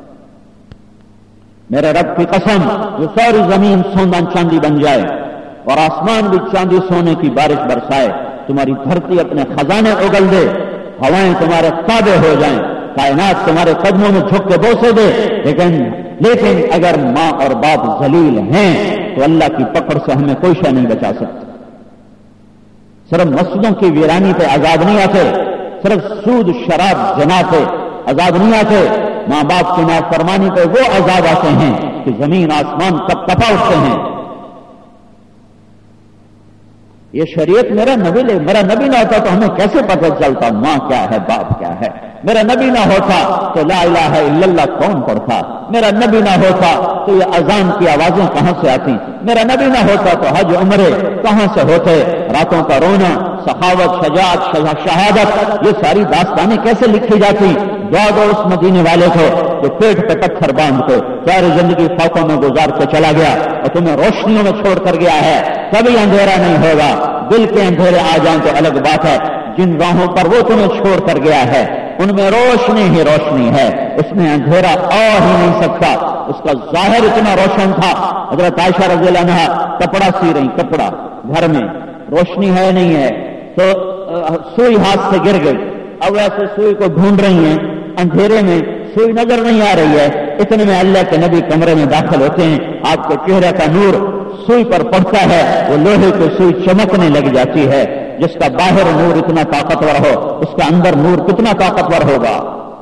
میرے رب کی قسم جو ساری زمین سونا چاندی بن جائے اور آسمان بھی چاندی سونے کی بارش برسائے، تمہاری دھرتی اپنے خزانے اگل دے، ہوائیں تمہارے تابع ہو جائیں، کائنات تمہارے قدموں میں جھک کے بوسے دے، لیکن لیکن اگر ماں اور باپ ذلیل ہیں تو اللہ کی پکڑ سے ہمیں کوئی شے نہیں بچا سکتا۔ صرف مسجدوں کی ویرانی پہ عذاب نہیں آتے، صرف سود شراب زنا پہ عذاب نہیں آتے، ماں باپ کی نافرمانی پہ وہ عذاب آتے ہیں کہ زمین آسمان کپ کپا اٹھتے ہیں۔ یہ شریعت میرا نبی لے میرا نبی نہ ہوتا تو ہمیں کیسے پتہ چلتا ماں کیا ہے باپ کیا ہے؟ میرا نبی نہ ہوتا تو لا الہ الا اللہ کون پڑھتا؟ میرا نبی نہ ہوتا تو یہ اذان کی آوازیں کہاں سے آتی؟ میرا نبی نہ ہوتا تو حج عمرے کہاں سے ہوتے؟ راتوں کا رونا، سخاوت، شجاعت، شہادت، یہ ساری داستانیں کیسے لکھی جاتی؟ دعا دو اس مدینے والے کو جو پیٹ پہ پتھر باندھ کے ساری زندگی فوقوں میں گزار کے چلا گیا اور تمہیں روشنیوں میں چھوڑ کر گیا ہے. کبھی اندھیرا نہیں ہوگا. دل کے اندھیرے آ جائیں تو الگ بات ہے. جن راہوں پر وہ تمہیں چھوڑ کر گیا ہے ان میں روشنی ہی روشنی ہے. اس میں اندھیرا آ ہی نہیں سکتا. اس کا ظاہر اتنا روشن تھا. حضرت عائشہ رضی اللہ عنہا کپڑا سی رہی، کپڑا گھر میں، روشنی ہے نہیں ہے تو سوئی ہاتھ سے گر گئی. اب ایسے سوئی کو ڈھونڈ رہی ہیں اندھیرے میں، سوئی نظر نہیں آ رہی ہے. اتنے میں اللہ کے نبی کمرے میں داخل ہوتے ہیں. آپ کے چہرے کا نور سوئی پر پڑتا ہے، وہ لوہے کو سوئی چمکنے لگ جاتی ہے. جس کا باہر نور اتنا طاقتور ہو اس کا اندر نور کتنا طاقتور ہوگا.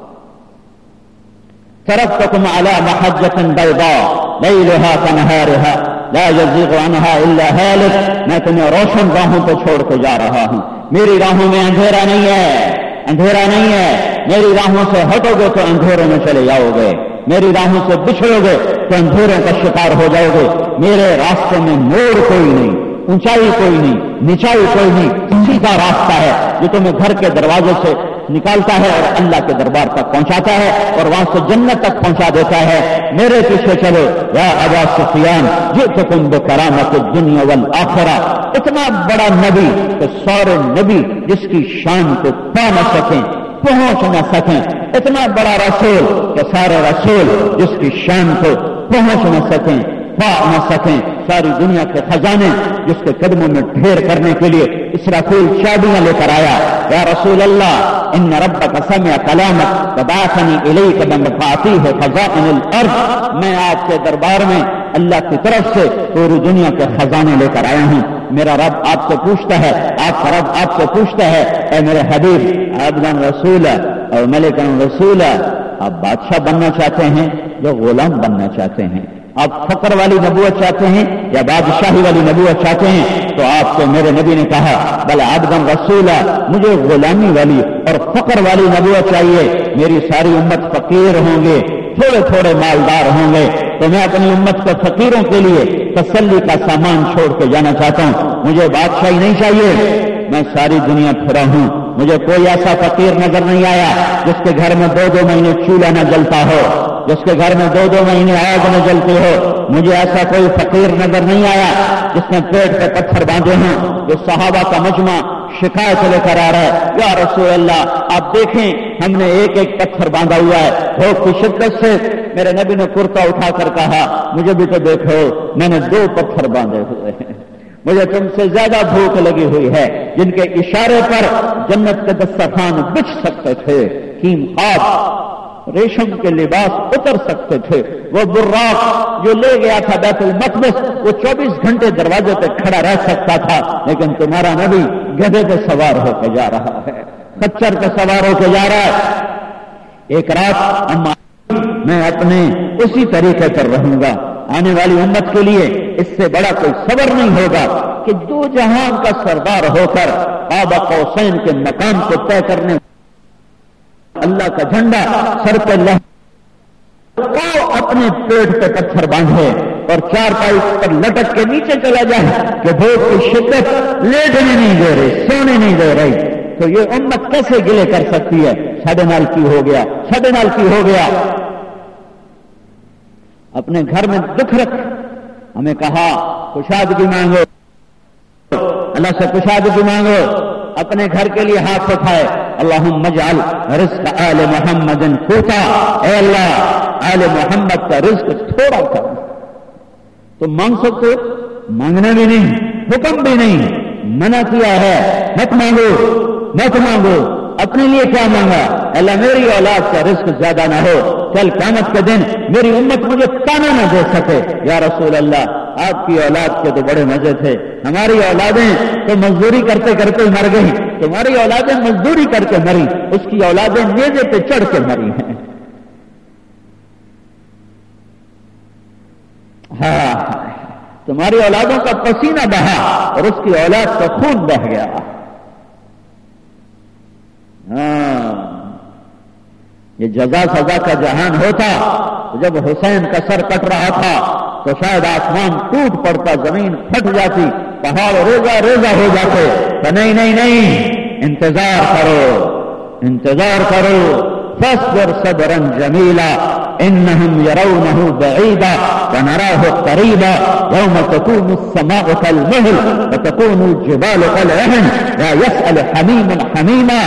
ترکتکم علی محجۃ بیضاء لیلھا کنہارھا لا یزیغ عنھا الا ہالک. میں تمہیں روشن راہوں پہ چھوڑ کے جا رہا ہوں. میری راہوں میں اندھیرا نہیں ہے، اندھیرا نہیں ہے. میری راہوں سے ہٹو گے تو اندھیروں میں چلے جاؤ گے. میری راہوں سے بچھڑو گے تو اندھیروں کا شکار ہو جاؤ گے. میرے راستے میں موڑ کوئی نہیں، اونچائی کوئی نہیں، نچائی کوئی نہیں. سیدھا راستہ ہے جو تمہیں گھر کے دروازے سے نکالتا ہے اور اللہ کے دربار تک پہنچاتا ہے اور وہاں سے جنت تک پہنچا دیتا ہے. میرے پیچھے چلو یا ابا سفیان جئتکم بکرامۃ الدنیا والآخرہ. اتنا بڑا نبی کہ سارے نبی جس کی شان کو پا نہ سکیں، پہنچ نہ سکیں. اتنا بڑا رسول کہ سارے رسول جس کی شان کو پہنچ نہ سکیں، پا نہ سکیں. ساری دنیا کے خزانے جس کے قدموں میں ڈھیر کرنے کے لیے اسرافیل چابیاں لے کر آیا. یا رسول اللہ ان ربک سمع کلامک فبعثنی الیک بمفاتیح خزائن الارض. میں آپ کے دربار میں اللہ کی طرف سے پوری دنیا کے خزانے لے کر آیا ہوں. میرا رب آپ سے پوچھتا ہے، آپ کا رب آپ سے پوچھتا ہے، اے میرے حبیب عبدا رسولا اور ملکا رسولا، آپ بادشاہ بننا چاہتے ہیں یا غلام بننا چاہتے ہیں؟ آپ فقر والی نبوت چاہتے ہیں یا بادشاہی والی نبوت چاہتے ہیں؟ تو آپ کو میرے نبی نے کہا بل عبدا رسولا، مجھے غلامی والی اور فقر والی نبوت چاہیے. میری ساری امت فقیر ہوں گے، تھوڑے تھوڑے مالدار ہوں گے، تو میں اپنی امت کو فقیروں کے لیے تسلی کا سامان چھوڑ کے جانا چاہتا ہوں. مجھے بادشاہی نہیں چاہیے. میں ساری دنیا پھرا ہوں، مجھے کوئی ایسا فقیر نظر نہیں آیا جس کے گھر میں دو دو مہینے چولہا نہ جلتا ہو، جس کے گھر میں دو دو مہینے آگ نہ جلتی ہو. مجھے ایسا کوئی فقیر نظر نہیں آیا جس نے پیٹ پہ پتھر باندھے ہوں. جو صحابہ کا مجمع شکایت لے کر آ رہا ہے، یا رسول اللہ آپ دیکھیں ہم نے ایک ایک پتھر باندھا ہوا ہے. بھوک کی شدت سے میرے نبی نے کرتا اٹھا کر کہا مجھے بھی تو دیکھو، میں نے دو پتھر باندھے ہوئے ہیں. مجھے تم سے زیادہ بھوک لگی ہوئی ہے. جن کے اشارے پر جنت کے دسترخوان بچھ سکتے تھے، خیم خواب ریشم کے لباس اتر سکتے تھے. وہ براق جو لے گیا تھا بیت المقدس وہ چوبیس گھنٹے دروازے پہ کھڑا رہ سکتا تھا، لیکن تمہارا نبی گدھے پہ سوار ہو کے جا رہا ہے، خچر پہ سوار ہو کے جا رہا ہے. ایک رات اما میں اپنے اسی طریقے پر رہوں گا. آنے والی امت کے لیے اس سے بڑا کوئی صبر نہیں ہوگا کہ دو جہان کا سردار ہو کر قاب قوسین کے مقام کو طے کرنے اللہ کا جھنڈا سر پہ لہ وہ اپنے پیٹ پہ پتھر باندھے اور چار پائی پر لٹک کے نیچے چلا جائے کہ بھوک کی شدت لیٹنے نہیں دے رہی، سونے نہیں دے رہی. تو یہ امت کیسے گلے کر سکتی ہے؟ ساڑھے نال کی ہو گیا، ساڑھے نال کی ہو گیا. اپنے گھر میں دکھ رکھ. ہمیں کہا کشادگی مانگو، اللہ سے کشادگی مانگو. اپنے گھر کے لیے ہاتھ اٹھائے اللہم اجعل رزق آل محمد قوتا. اے اللہ آل محمد کا رزق تھوڑا کر. تم مانگ سکتے، مانگنا بھی نہیں، حکم بھی نہیں، منع کیا ہے مت مانگو، مت مانگو. اپنے لیے کیا مانگا؟ اللہ میری اولاد کا رزق زیادہ نہ ہو، کل قیامت کے دن میری امت مجھے تانا نہ دے سکے. یا رسول اللہ آپ کی اولاد کے تو بڑے مزے تھے، ہماری اولادیں تو مزدوری کرتے کرتے مر گئی. تمہاری اولادیں مزدوری کر کے مری، اس کی اولادیں نیزے پہ چڑھ کے مری ہیں. ہاں تمہاری اولادوں کا پسینہ بہا اور اس کی اولاد کا خون بہ گیا. ہاں یہ جزا سزا کا جہان ہوتا تو جب حسین کا سر کٹ رہا تھا تو شاید آسمان ٹوٹ پڑتا, زمین پھٹ جاتی, پہاڑ ریزہ ریزہ ہو جاتے. تو نہیں نہیں نہیں, انتظار کرو انتظار کرو. فاصبر صبرا جمیلا انہم یرونہ بعیدا ونراہ قریبا یوم تکون السماء کالمہل وتکون الجبال کالعہن لا یسأل حمیم حمیما.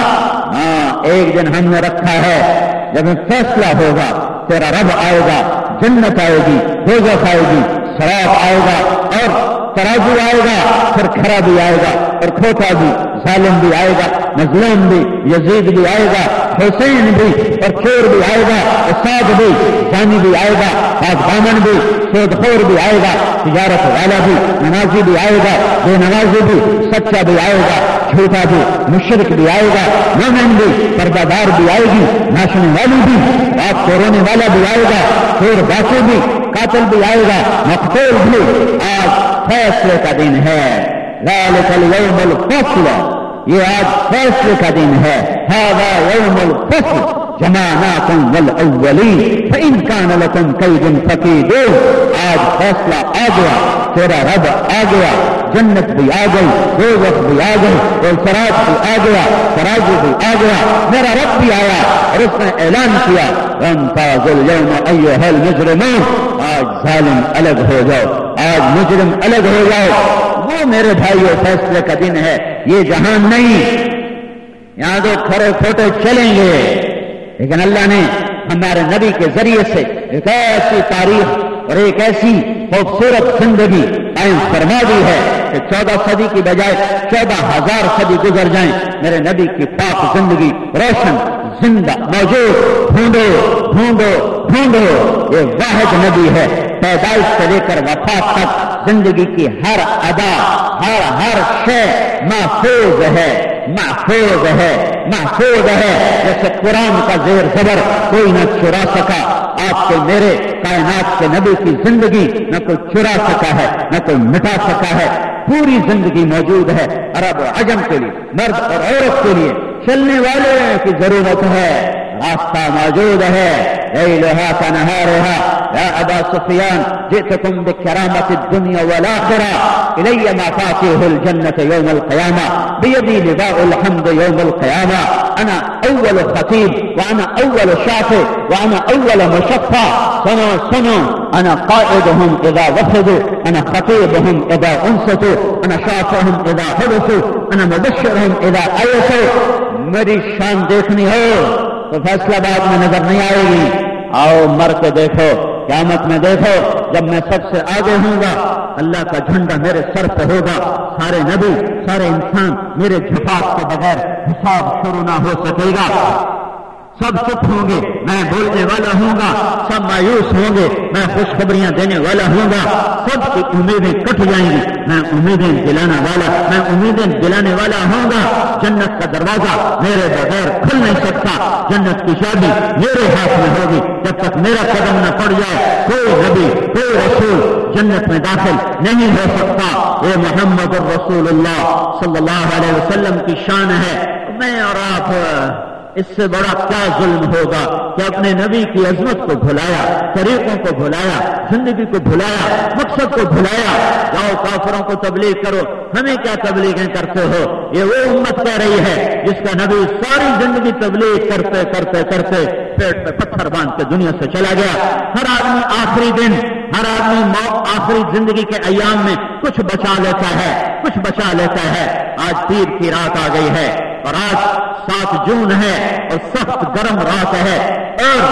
ہاں ایک دن ہم نے رکھا ہے جب فیصلہ ہوگا, تیرا رب آئے گا, جنت آئے گی, دوزخ آئے گی, صراط آئے گا اور ترازو آئے گا, پھر کھرا بھی آئے گا اور کھوٹا بھی, ظالم بھی آئے گا, مظلوم بھی, یزید بھی آئے گا, حسین بھی اور چور بھی آئے گا, اساد بھی, زانی بھی آئے گا, پاکدامن بھی, سودخور بھی آئے گا, تجارت والا بھی, نمازی بھی آئے گا, بے نمازی بھی, سچا بھی آئے گا, جھوٹا بھی, مشرک بھی آئے گا, مومن بھی, پردہ دار بھی آئے گی, ناچنے والی بھی, رات کو رونے والا بھی آئے گا, چور ڈاکو بھی, قاتل بھی آئے گا, مقتول بھی. آج فیصلے کا دن ہے. ذالک الیوم الفصل, یہ آج فیصلے کا دن ہے. ھذا یوم الفصل جمعناکم والاولین فإن کان لکم کید فکیدون. آج فیصلہ آ گیا, تیرا رب آ گیا, جنت بھی آ گئی, دوزخ بھی آ گئی, اور صراط بھی آ گیا, ترازو بھی آ گیا, میرا رب بھی آیا اور اس نے اعلان کیا وامتازوا اليوم ایھا المجرمون. آج ظالم الگ ہو جاؤ, آج مجرم الگ ہو جاؤ. وہ میرے بھائیو فیصلے کا دن ہے, یہ جہان نہیں. یہاں تو کھڑے کھوٹے چلیں گے, لیکن اللہ نے ہمارے نبی کے ذریعے سے ایک ایسی تاریخ اور ایک ایسی خوبصورت زندگی قائم فرما دی ہے کہ چودہ صدی کی بجائے چودہ ہزار صدی گزر جائیں, میرے نبی کی پاک زندگی روشن زندہ موجود. ڈھونڈو ڈھونڈو ڈھونڈو, یہ واحد نبی ہے. پیدائش سے لے کر وفات تک زندگی کی ہر ادا, ہر ہر شے محفوظ ہے, محفوظ ہے, محفوظ ہے. جیسے قرآن کا زیر زبر کوئی نہ چرا سکا, آپ کے میرے کائنات کے نبی کی زندگی نہ کوئی چرا سکا ہے, نہ کوئی مٹا سکا ہے. پوری زندگی موجود ہے عرب و عجم کے لیے, مرد اور عورت کے لیے. چلنے والے کی ضرورت ہے, راستہ موجود ہے. لیلھا کنہارھا یا ابا سفیان جئتکم بکرامۃ الدنیا والآخرہ الی مفاتیح الجنۃ یوم القیامہ بیدی لواء الحمد یوم القیامہ. انا اول خطیب وانا اول شافع وانا اول مشفع. سنو سنو, انا قائدهم اذا وفدوا, انا خطیبهم اذا انصتوا, انا شافعهم اذا حدثوا, انا مبشرهم اذا ایسوا. میری شان دیکھنی ہو تو فیصلہ بعد میں نظر نہیں آئے گی. آؤ مر کے دیکھو, قیامت میں دیکھو, جب میں سب سے آگے ہوں گا, اللہ کا جھنڈا میرے سر پہ ہوگا. سارے نبی, سارے انسان میرے جھپاک کے بغیر حساب شروع نہ ہو سکے گا. سب چپ ہوں گے, میں بولنے والا ہوں گا. سب مایوس ہوں گے, میں خوشخبریاں دینے والا ہوں گا. سب کی امیدیں کٹ جائیں گی, میں امیدیں دلانے والا میں امیدیں دلانے والا ہوں گا. جنت کا دروازہ میرے بغیر کھل نہیں سکتا. جنت کی چابی میرے ہاتھ میں ہوگی. جب تک میرا قدم نہ پڑ جائے کوئی نبی, کوئی رسول جنت میں داخل نہیں ہو سکتا. یہ محمد الرسول اللہ صلی اللہ علیہ وسلم کی شان ہے. میں اور آپ, اس سے بڑا کیا ظلم ہوگا کہ اپنے نبی کی عظمت کو بھلایا, طریقوں کو بھلایا, زندگی کو بھلایا, مقصد کو بھلایا. جاؤ کافروں کو تبلیغ کرو, ہمیں کیا تبلیغیں کرتے ہو. یہ وہ امت کہہ رہی ہے جس کا نبی ساری زندگی تبلیغ کرتے کرتے کرتے پیٹ پہ پتھر باندھ کے دنیا سے چلا گیا. ہر آدمی آخری دن, ہر آدمی موت آخری زندگی کے ایام میں کچھ بچا لیتا ہے, کچھ بچا لیتا ہے. آج پیر کی رات آ گئی ہے اور آج سات جون ہے اور سخت گرم رات ہے اور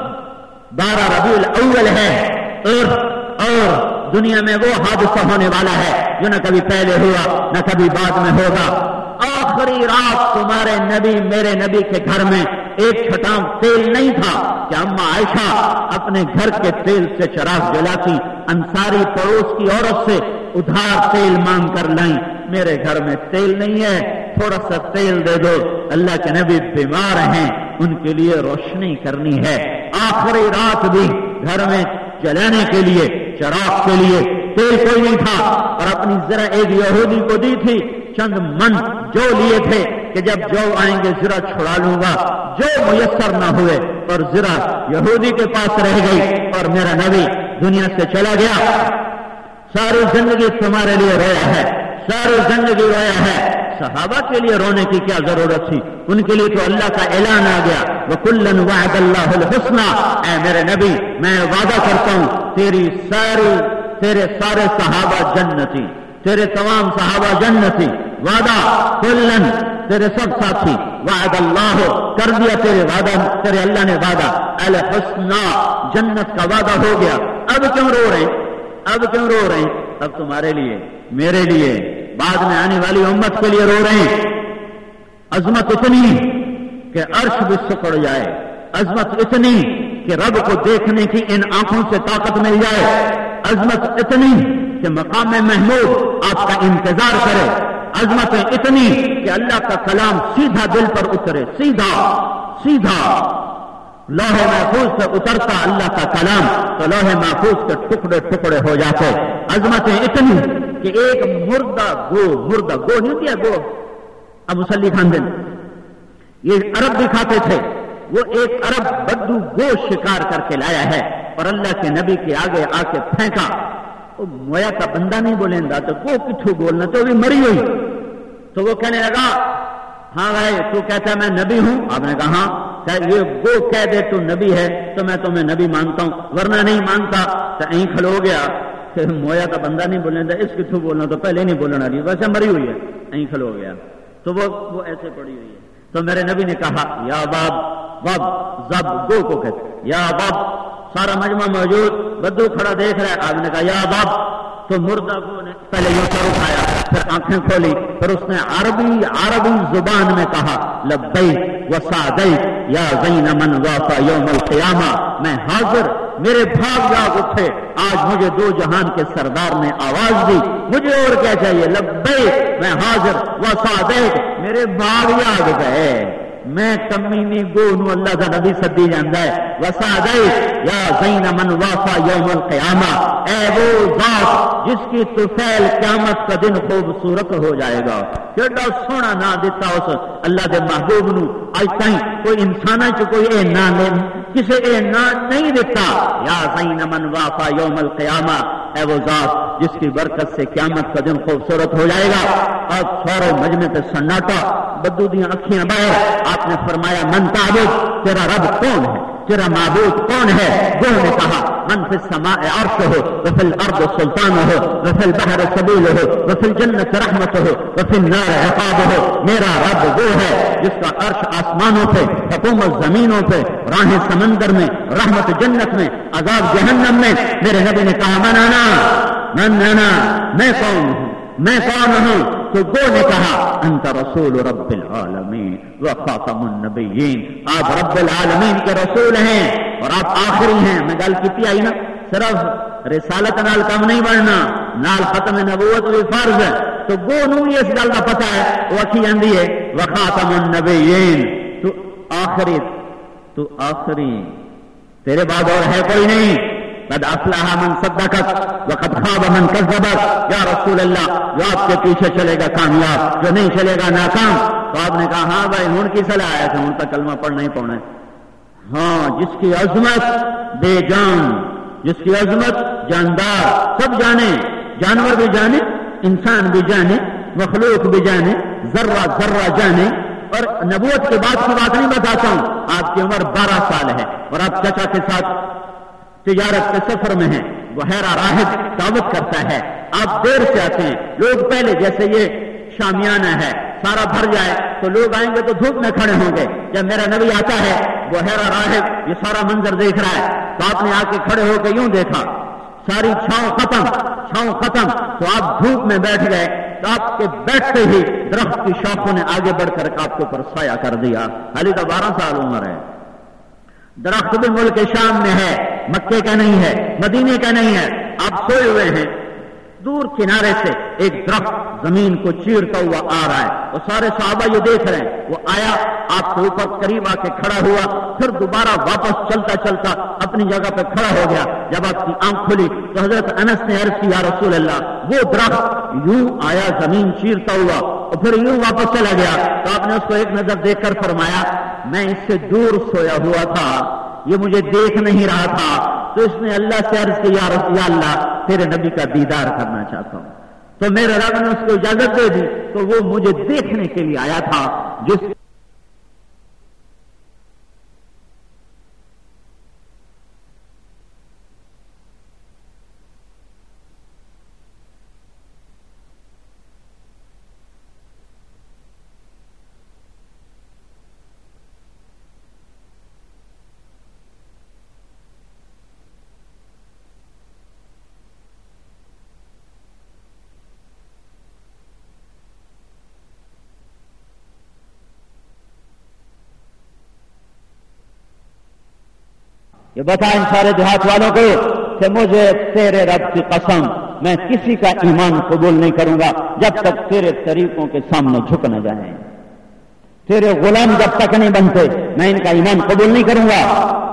بارہ ربیع الاول ہے اور اور دنیا میں وہ حادثہ ہونے والا ہے جو نہ کبھی پہلے ہوا نہ کبھی بعد میں ہوگا. آخری رات تمہارے نبی میرے نبی کے گھر میں ایک چھٹام تیل نہیں تھا کہ اما عائشہ اپنے گھر کے تیل سے چراغ جلاتی, انصاری پڑوس کی عورت سے ادھار تیل مانگ کر لائیں. میرے گھر میں تیل نہیں ہے, تھوڑا سا تیل دے دو. اللہ کے نبی بیمار ہیں, ان کے لیے روشنی کرنی ہے. آخری رات بھی گھر میں جلانے کے لیے, چراغ کے لیے تیل کوئی نہیں تھا، اور اپنی ذرا ایک یہودی کو دی تھی، چند من جو لیے تھے کہ جب جو آئیں گے ذرا چھڑا لوں گا، جو میسر نہ ہوئے، اور ذرا یہودی کے پاس رہ گئی، اور میرا نبی دنیا سے چلا گیا۔ ساری زندگی تمہارے لیے رویا ہے، ساری زندگی رویا ہے۔ صحابہ کے لیے رونے کی کیا ضرورت تھی؟ ان کے لیے تو اللہ کا اعلان آ گیا، وَكُلًّا وَعَدَ اللَّهُ الْحُسْنَى، اے میرے نبی میں وعدہ کرتا ہوں تیری ساری تیرے سارے صحابہ جنتی، تیرے تمام صحابہ جنتی، وعدہ کلن تیرے سب ساتھی، وعد اللہ کر دیا تیرے وعدہ، تیرے اللہ نے وعدہ الحسنى جنت کا وعدہ ہو گیا۔ اب کیوں رو رہے ہیں؟ اب کیوں رو رہے ہیں؟ اب تمہارے لیے، میرے لیے، بعد میں آنے والی امت کے لیے رو رہے ہیں۔ عظمت اتنی کہ عرش بھی سکڑ جائے، عظمت اتنی کہ رب کو دیکھنے کی ان آنکھوں سے طاقت مل جائے، عظمت اتنی کہ مقام محمود آپ کا انتظار کرے، عظمت اتنی کہ اللہ کا کلام سیدھا دل پر اترے، سیدھا سیدھا لوح محفوظ سے اترتا اللہ کا کلام تو لوح محفوظ کے ٹکڑے ٹکڑے ہو جاتے۔ عظمتیں اتنی کہ ایک مردہ گو، مردہ گو نہیں دیا گو، اب مسلی خان دن یہ عرب بھی کھاتے تھے، وہ ایک عرب بدو گو شکار کر کے لایا ہے اور اللہ کے نبی کے آگے آ کے پھینکا، وہ مویا کا بندہ نہیں بولیں گا تو گو کتھو بولنا، تو بھی مری ہوئی۔ تو وہ کہنے لگا ہاں بھائی تو کہتا ہے میں نبی ہوں؟ آپ نے کہا ہاں، کہ یہ گو کہہ دے تو نبی ہے تو میں تمہیں نبی مانتا ہوں، ورنہ نہیں مانتا۔ تو این کھلو گیا کہ مویا کا بندہ نہیں بولنے تھا، اس کتھو بولنا تو پہلے نہیں بولنا رہی، ویسے مری ہوئی ہے، این کھلو گیا تو وہ وہ ایسے پڑی ہوئی ہے۔ تو میرے نبی نے کہا یا باب باب زب گو کو کہتے یا باب، سارا مجمع موجود، بدو کھڑا دیکھ رہا ہے، آپ نے کہا یا باب، تو مردہ گو نے پہلے یوں سر اٹھایا، پھر آنکھیں کھولی، پھر اس نے عربی عربی زبان میں کہا لبیک وسعدیک یا زین من وافا یوم القیامہ، میں حاضر، میرے بھاگ جاگ اٹھے، آج مجھے دو جہان کے سردار نے آواز دی، مجھے اور کیا چاہیے؟ لبیک میں حاضر، وسعدیک میرے بھاگ جاگ گئے، میں کمینی گو نو اللہ کا نبی سدی جاندہ ہے، وسعدیک یا زین من وافا یوم القیامہ، اے وہ ذات جس کی طفیل قیامت کا دن خوبصورت ہو جائے گا۔ کیڑا سونا نہ دیتا اس اللہ دے محبوب نو، اج تائیں کوئی انسانہ چ کوئی اے نہ کسے اے نہ نہیں دیتا، یا زین من وافا یوم القیامہ، اے وہ ذات جس کی برکت سے قیامت کا دن خوبصورت ہو جائے گا۔ اور سارے مجمع پہ سناٹا، بدو دیاں اکھیاں باہر، آپ نے فرمایا من تعبد، تیرا رب کون ہے، تیرا معبود کون ہے؟ گو نے کہا من فی السماء عرشہ وفی الارض سلطانہ وفی البحر سبیلہ وفی الجنت رحمتہ وفی النار عقابہ، میرا رب وہ ہے جس کا عرش آسمانوں پہ، حکومت زمینوں پہ، راہیں سمندر میں، رحمت جنت میں، عذاب جہنم میں۔ میرے نبی نے کہا من انا من انا، میں کون ہوں، میں کون ہوں؟ تو گو نے کہا انت رسول رب العالمین و خاتم النبیین، آپ رب العالمین کے رسول ہیں اور آپ آخری ہیں۔ میں گل کی آئی نا، صرف رسالت نال کم نہیں بڑھنا، نال ختم نبوت بھی فرض ہے۔ تو گو نو بھی اس گل کا پتہ ہے، وہ اکھی جاندی ہے و خاتم النبیین، تو آخری، تو آخری، تیرے بعد اور ہے کوئی نہیں۔ قد افلح من صدقت وقد خاب من کذبت، یا رسول اللہ جو آپ کے پیچھے چلے گا کامیاب، جو نہیں چلے گا ناکام۔ تو آپ نے کہا ہاں بھائی ہوں کی صلاح ہے، ہوں تک کلمہ پڑھنا ہی پڑنا ہے۔ ہاں جس کی عظمت بے جان، جس کی عظمت جاندار، سب جانے، جانور بھی جانے، انسان بھی جانے، مخلوق بھی جانے، ذرہ ذرہ جانے۔ اور نبوت کے بعد کی بات نہیں بتاتا ہوں، آپ کی عمر بارہ سال ہے اور آپ چچا کے ساتھ تجارت کے سفر میں ہیں، بحیرہ راہب دعوت کرتا ہے، آپ دیر سے آتے ہیں، لوگ پہلے جیسے یہ شامیانہ ہے سارا بھر جائے تو لوگ آئیں گے تو دھوپ میں کھڑے ہوں گے، جب میرا نبی آتا ہے بحیرہ راہب یہ سارا منظر دیکھ رہا ہے تو آپ نے آ کے کھڑے ہو کے یوں دیکھا، ساری چھاؤں ختم، چھاؤں ختم، تو آپ دھوپ میں بیٹھ گئے، تو آپ کے بیٹھتے ہی درخت کی شاخوں نے آگے بڑھ کر آپ کے اوپر سایہ کر دیا۔ حالی تو بارہ سال عمر ہے، درخت بھی ملک شام میں ہے، مکے کا نہیں ہے، مدینے کا نہیں ہے، آپ سوئے ہوئے ہیں، دور کنارے سے ایک درخت زمین کو چیرتا ہوا آ رہا ہے، وہ سارے صحابہ یہ دیکھ رہے ہیں، وہ آیا آپ کے اوپر قریب آ کے کھڑا ہوا، پھر دوبارہ واپس چلتا چلتا اپنی جگہ پہ کھڑا ہو گیا۔ جب آپ کی آنکھ کھلی تو حضرت انس نے عرض کی، یا رسول اللہ، وہ درخت یوں آیا زمین چیرتا ہوا اور پھر یوں واپس چلا گیا، تو آپ نے اس کو ایک نظر دیکھ کر فرمایا، میں اس سے دور سویا ہوا تھا، یہ مجھے دیکھ نہیں رہا تھا۔ تو اس نے اللہ سے عرض کی، یا رسول اللہ، تیرے نبی کا دیدار کرنا چاہتا ہوں۔ تو میرے رب نے اس کو اجازت دے دی، تو وہ مجھے دیکھنے کے لیے آیا تھا جس یہ بتا ان سارے دیہات والوں کو کہ مجھے تیرے رب کی قسم میں کسی کا ایمان قبول نہیں کروں گا جب تک تیرے طریقوں کے سامنے جھک نہ جائیں، تیرے غلام جب تک نہیں بنتے میں ان کا ایمان قبول نہیں کروں گا۔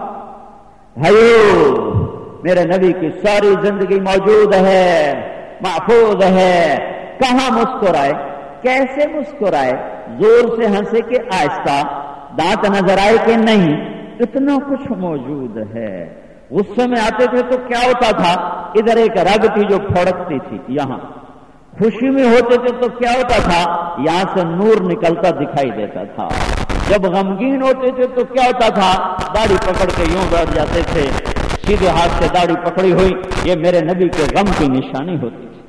بھائیو، میرے نبی کی ساری زندگی موجود ہے، محفوظ ہے، کہاں مسکرائے، کیسے مسکرائے، زور سے ہنسے کہ آہستہ، دانت نظر آئے کہ نہیں، اتنا کچھ موجود ہے۔ غصے میں آتے تھے تو کیا ہوتا تھا، ادھر ایک رگ تھی جو پھڑکتی تھی، یہاں خوشی میں ہوتے تھے تو کیا ہوتا تھا، یہاں سے نور نکلتا دکھائی دیتا تھا، جب غمگین ہوتے تھے تو کیا ہوتا تھا، داڑھی پکڑ کے یوں بیٹھ جاتے تھے، سیدھے ہاتھ سے داڑھی پکڑی ہوئی، یہ میرے نبی کے غم کی نشانی ہوتی تھی۔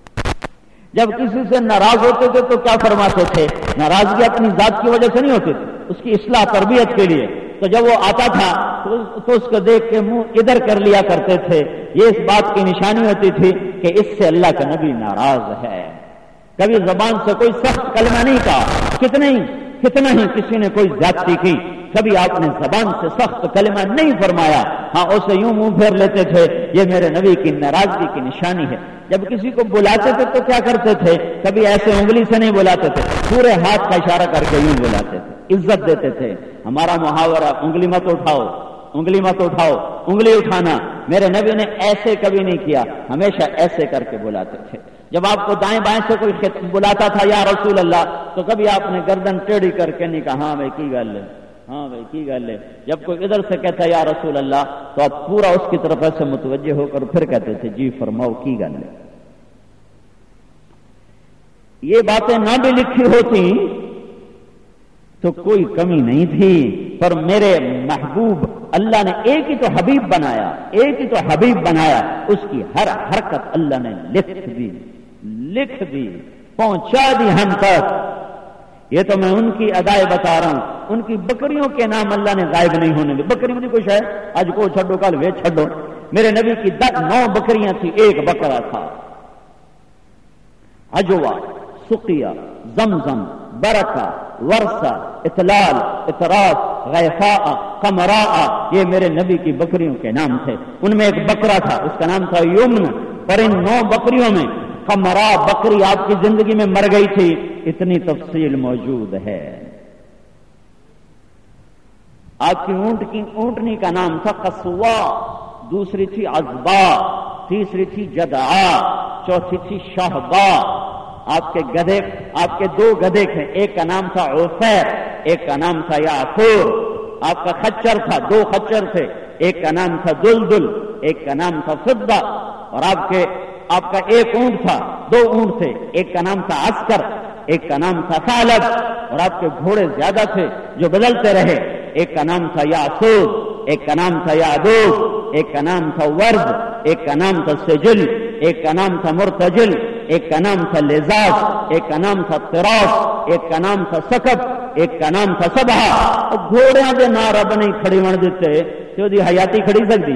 جب کسی سے ناراض ہوتے تھے تو کیا فرماتے تھے، ناراضگی اپنی ذات کی وجہ سے نہیں ہوتی تھی، اس کی اصلاح تربیت کے لیے، تو جب وہ آتا تھا تو اس کو دیکھ کے منہ ادھر کر لیا کرتے تھے، یہ اس بات کی نشانی ہوتی تھی کہ اس سے اللہ کا نبی ناراض ہے۔ کبھی زبان سے کوئی سخت کلمہ نہیں کہا، کتنے ہی کتنا ہی کسی نے کوئی زیادتی کی، کبھی آپ نے زبان سے سخت کلمہ نہیں فرمایا، ہاں اسے یوں منہ پھیر لیتے تھے، یہ میرے نبی کی ناراضگی کی نشانی ہے۔ جب کسی کو بلاتے تھے تو کیا کرتے تھے، کبھی ایسے انگلی سے نہیں بلاتے تھے، پورے ہاتھ کا اشارہ کر کے یوں بلاتے تھے، عزت دیتے تھے۔ ہمارا محاورہ انگلی مت اٹھاؤ، انگلی مت اٹھاؤ، انگلی اٹھانا، میرے نبی نے ایسے کبھی نہیں کیا، ہمیشہ ایسے کر کے بلاتے تھے۔ جب آپ کو دائیں بائیں سے کوئی بلاتا تھا یا رسول اللہ، تو کبھی آپ نے گردن ٹیڑھی کر کے نہیں کہا ہاں بھائی کی گل ہے، ہاں بھائی کی گل ہے۔ جب کوئی ادھر سے کہتا یا رسول اللہ تو آپ پورا اس کی طرف ایسے متوجہ ہو کر پھر کہتے تھے جی فرماؤ کی گل ہے۔ یہ باتیں نہ بھی لکھی ہوتی تو کوئی کمی نہیں تھی، پر میرے محبوب اللہ نے ایک ہی تو حبیب بنایا، ایک ہی تو حبیب بنایا، اس کی ہر حرکت اللہ نے لکھ دی، لکھ دی، پہنچا دی ہم تک۔ یہ تو میں ان کی ادائے بتا رہا ہوں، ان کی بکریوں کے نام اللہ نے غائب نہیں ہونے دے۔ بکری میں کچھ ہے، آج کو چھڈو کل وے چھڈو، میرے نبی کی دس نو بکریاں تھی، ایک بکرا تھا۔ عجوا، سقیہ، زمزم، برکہ، ورثہ، اطلال، اطراف، غیفاء، قمراء، یہ میرے نبی کی بکریوں کے نام تھے۔ ان میں ایک بکرا تھا، اس کا نام تھا یمن۔ پر ان نو بکریوں میں قمراء بکری آپ کی زندگی میں مر گئی تھی، اتنی تفصیل موجود ہے۔ آپ کی اونٹ کی اونٹنی کا نام تھا قصوا، دوسری تھی عذبا، تیسری تھی جدعا، چوتھی تھی شہبا۔ آپ کے گدھے، آپ کے دو گدھے تھے، ایک کا نام تھا عفیر، ایک کا نام تھا یعفور۔ آپ کا خچر تھا، دو خچر تھے، ایک کا نام تھا دلدل، ایک کا نام تھا فضہ۔ اور آپ کے آپ کا ایک اونٹ تھا، دو اونٹ تھے، ایک کا نام تھا عسکر، ایک کا نام تھا ثعلب۔ اور آپ کے گھوڑے زیادہ تھے جو بدلتے رہے، ایک کا نام تھا یعصوب، ایک کا نام تھا یعدوب، ایک کا نام تھا ورد، ایک کا نام تھا سجل، ایک کا نام تھا مرتجل، ایک کا نام تھا لزاز، ایک کا نام تھا طراس، ایک کا نام تھا سکب، ایک کا نام تھا سبہا۔ گھوڑیاں دے نام رب نہیں کھڑی ون دیتے تو دی حیاتی کھڑی سکتی۔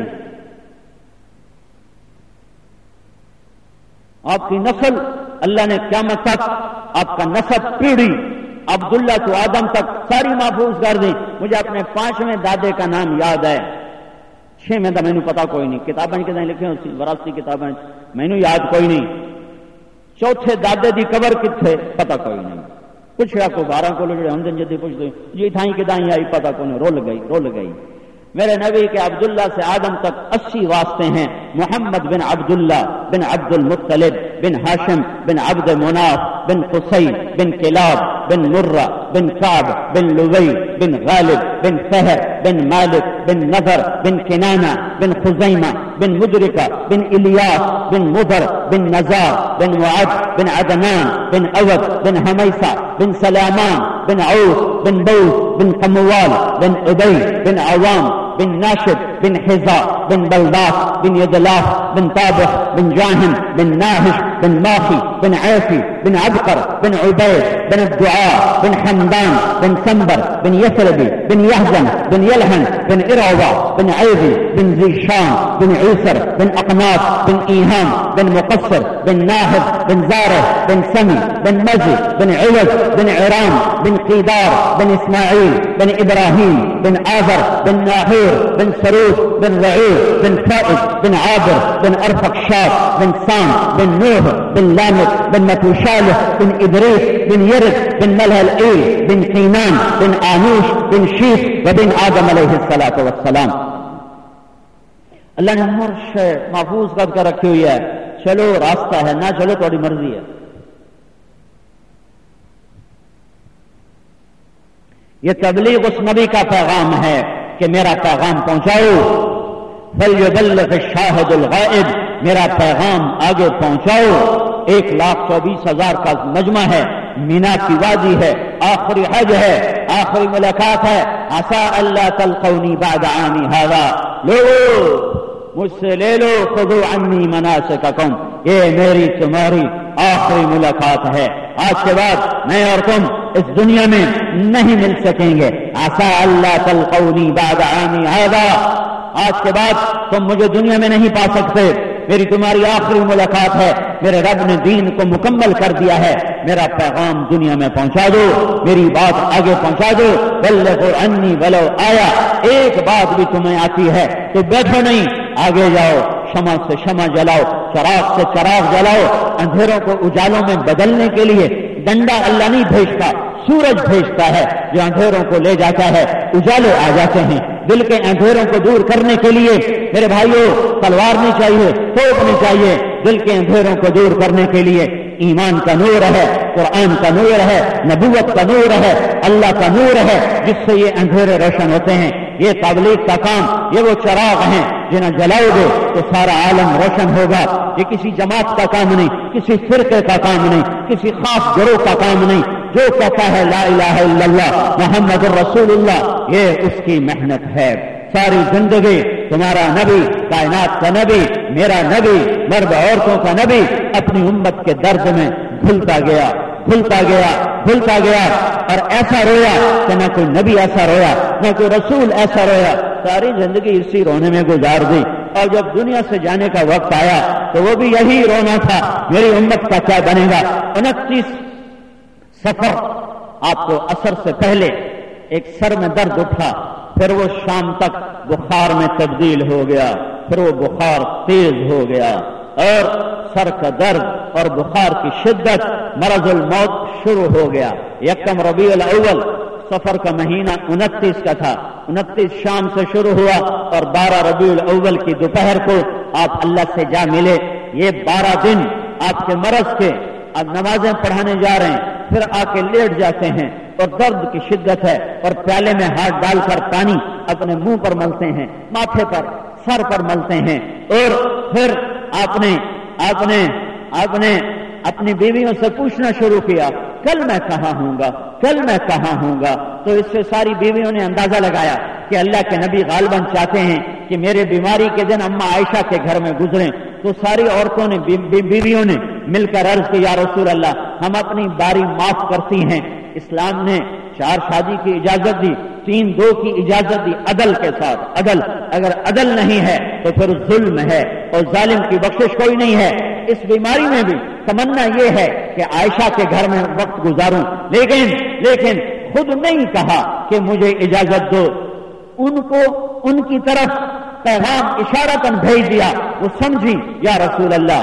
آپ کی نسل اللہ نے قیامت تک آپ کا نسب پیڑھی عبداللہ تو آدم تک ساری محفوظ کر دی۔ مجھے اپنے پانچویں دادے کا نام یاد ہے، چھویں دا مینوں پتا کوئی نہیں، کتابیں کتنے لکھے وراثتی کتابیں مینوں یاد کوئی نہیں۔ چوتھے دادے دی قبر کتھے پتہ کوئی نہیں، پوچھا کو بارہ کو جڑے ہم دن جدی پوچھتے جی تھائیں کدائیں آئی پتہ کو نہیں، رول گئی رول گئی۔ میرے نبی کے عبداللہ سے آدم تک اسی واسطے ہیں، محمد بن عبداللہ بن عبد المطلب بن ہاشم بن عبد مناف بن قصی بن کلاب بن مرہ بن کعب بن لوی بن غالب بن فہر بن مالک بن نذر بن کنانہ بن خزیمہ بن مدرکہ بن الیاس بن مضر بن نزار بن معد بن عدنان بن اود بن حمیسہ بن سلامان بن عوس بن بوس بن قموال بن ابی بن عوام بن ناشد بن حزاء بن بلداس بن يدلاف بن طابخ بن جاهم بن ناهش بن ماخي بن عاصي بن عبقر بن عبيد بن الدعاء بن حمدان بن سنبر بن يثربي بن يهزم بن يلهن بن إروى بن عيذي بن زيشان بن عيسر بن أقناط بن إيهام بن مقصر بن ناهد بن زاره بن سمي بن مزي بن عوز بن عرام بن قيدار بن إسماعيل بن إبراهيم بن آذر بن ناهور بن سروس بن رعيل بن فائز بن عابر بن أرفقشاد بن سام بن نوح بن لامك بن متوشالح بن إدريس بن يرد بن ملهلئيل بن قينان بن آنوش بن شيث وبن آدم عليه الصلاة والسلام۔ اللہ نے ہر شے محفوظ کر کے رکھی ہوئی ہے، چلو راستہ ہے، نہ چلو تھوڑی مرضی ہے۔ یہ تبلیغ اس نبی کا پیغام ہے کہ میرا پیغام پہنچاؤ، فَلْيُبَلِّغِ الشَّاهِدُ الْغَائِبُ، میرا پیغام آگے پہنچاؤ۔ ایک لاکھ چوبیس ہزار کا مجمع ہے، مینا کی وادی ہے، آخری حج ہے، آخری ملاقات ہے، عسیٰ اللہ تلقونی بعد عامی ھذا، لوگو مجھ سے لے لو خذوا عنی مناسککم، یہ میری تمہاری آخری ملاقات ہے، آج کے بعد میں اور تم اس دنیا میں نہیں مل سکیں گے، عسیٰ اللہ تلقونی بعد عامی ھذا، آج کے بعد تم مجھے دنیا میں نہیں پا سکتے، میری تمہاری آخری ملاقات ہے، میرے رب نے دین کو مکمل کر دیا ہے، میرا پیغام دنیا میں پہنچا دو، میری بات آگے پہنچا دو، بلغوا عنی ولو آیا، ایک بات بھی تمہیں آتی ہے تو بیٹھو نہیں، آگے جاؤ، شمع سے شمع جلاؤ، چراغ سے چراغ جلاؤ، اندھیروں کو اجالوں میں بدلنے کے لیے ڈنڈا اللہ نہیں بھیجتا، سورج بھیجتا ہے جو اندھیروں کو لے جاتا ہے، اجالے آ جاتے ہیں۔ دل کے اندھیروں کو دور کرنے کے لیے میرے بھائیوں تلوار نہیں چاہیے، توپ نہیں چاہیے، دل کے اندھیروں کو دور کرنے کے لیے ایمان کا نور ہے، قرآن کا نور ہے، نبوت کا نور ہے، اللہ کا نور ہے، جس سے یہ اندھیرے روشن ہوتے ہیں۔ یہ تبلیغ کا کام، یہ وہ چراغ ہیں جنہیں جلاؤ گے تو سارا عالم روشن ہوگا۔ یہ کسی جماعت کا کام نہیں، کسی فرقے کا کام نہیں، کسی خاص گروہ کا کام نہیں، جو کہتا ہے لا الہ الا اللہ محمد الرسول اللہ، یہ اس کی محنت ہے۔ ساری زندگی تمہارا نبی، کائنات کا نبی، میرا نبی، مرد عورتوں کا نبی اپنی امت کے درد میں گھلتا گیا گھلتا گیا گھلتا گیا اور ایسا رویا کہ نہ کوئی نبی ایسا رویا، نہ کوئی رسول ایسا رویا، ساری زندگی اسی رونے میں گزار دی، اور جب دنیا سے جانے کا وقت آیا تو وہ بھی یہی رونا تھا، میری امت کا کیا بنے گا۔ انتیس سفر آپ کو عصر سے پہلے ایک سر میں درد اٹھا، پھر وہ شام تک بخار میں تبدیل ہو گیا، پھر وہ بخار تیز ہو گیا اور سر کا درد اور بخار کی شدت، مرض الموت شروع ہو گیا۔ یکم ربیع الاول سفر کا مہینہ انتیس کا تھا، انتیس شام سے شروع ہوا اور بارہ ربیع الاول کی دوپہر کو آپ اللہ سے جا ملے۔ یہ بارہ دن آپ کے مرض کے، آپ نمازیں پڑھانے جا رہے ہیں، پھر آ کے لیٹ جاتے ہیں اور درد کی شدت ہے، اور پیالے میں ہاتھ ڈال کر پانی اپنے منہ پر ملتے ہیں، ماتھے پر، سر پر ملتے ہیں، اور پھر آپ نے آپ نے آپ نے اپنی بیویوں سے پوچھنا شروع کیا کل میں کہاں ہوں گا، کل میں کہاں ہوں گا۔ تو اس سے ساری بیویوں نے اندازہ لگایا کہ اللہ کے نبی غالباً چاہتے ہیں کہ میرے بیماری کے دن اماں عائشہ کے گھر میں گزریں، تو ساری عورتوں نے بی بی بیویوں نے مل کر عرض کی یا رسول اللہ ہم اپنی باری معاف کرتی ہیں۔ اسلام نے چار شادی کی اجازت دی، تین دو کی اجازت دی، عدل کے ساتھ، عدل، اگر عدل نہیں ہے تو پھر ظلم ہے اور ظالم کی بخشش کوئی نہیں ہے۔ اس بیماری میں بھی تمنا یہ ہے کہ عائشہ کے گھر میں وقت گزاروں، لیکن لیکن خود نہیں کہا کہ مجھے اجازت دو، ان کو ان کی طرف پیغام اشارتاً بھیج دیا، وہ سمجھی یا رسول اللہ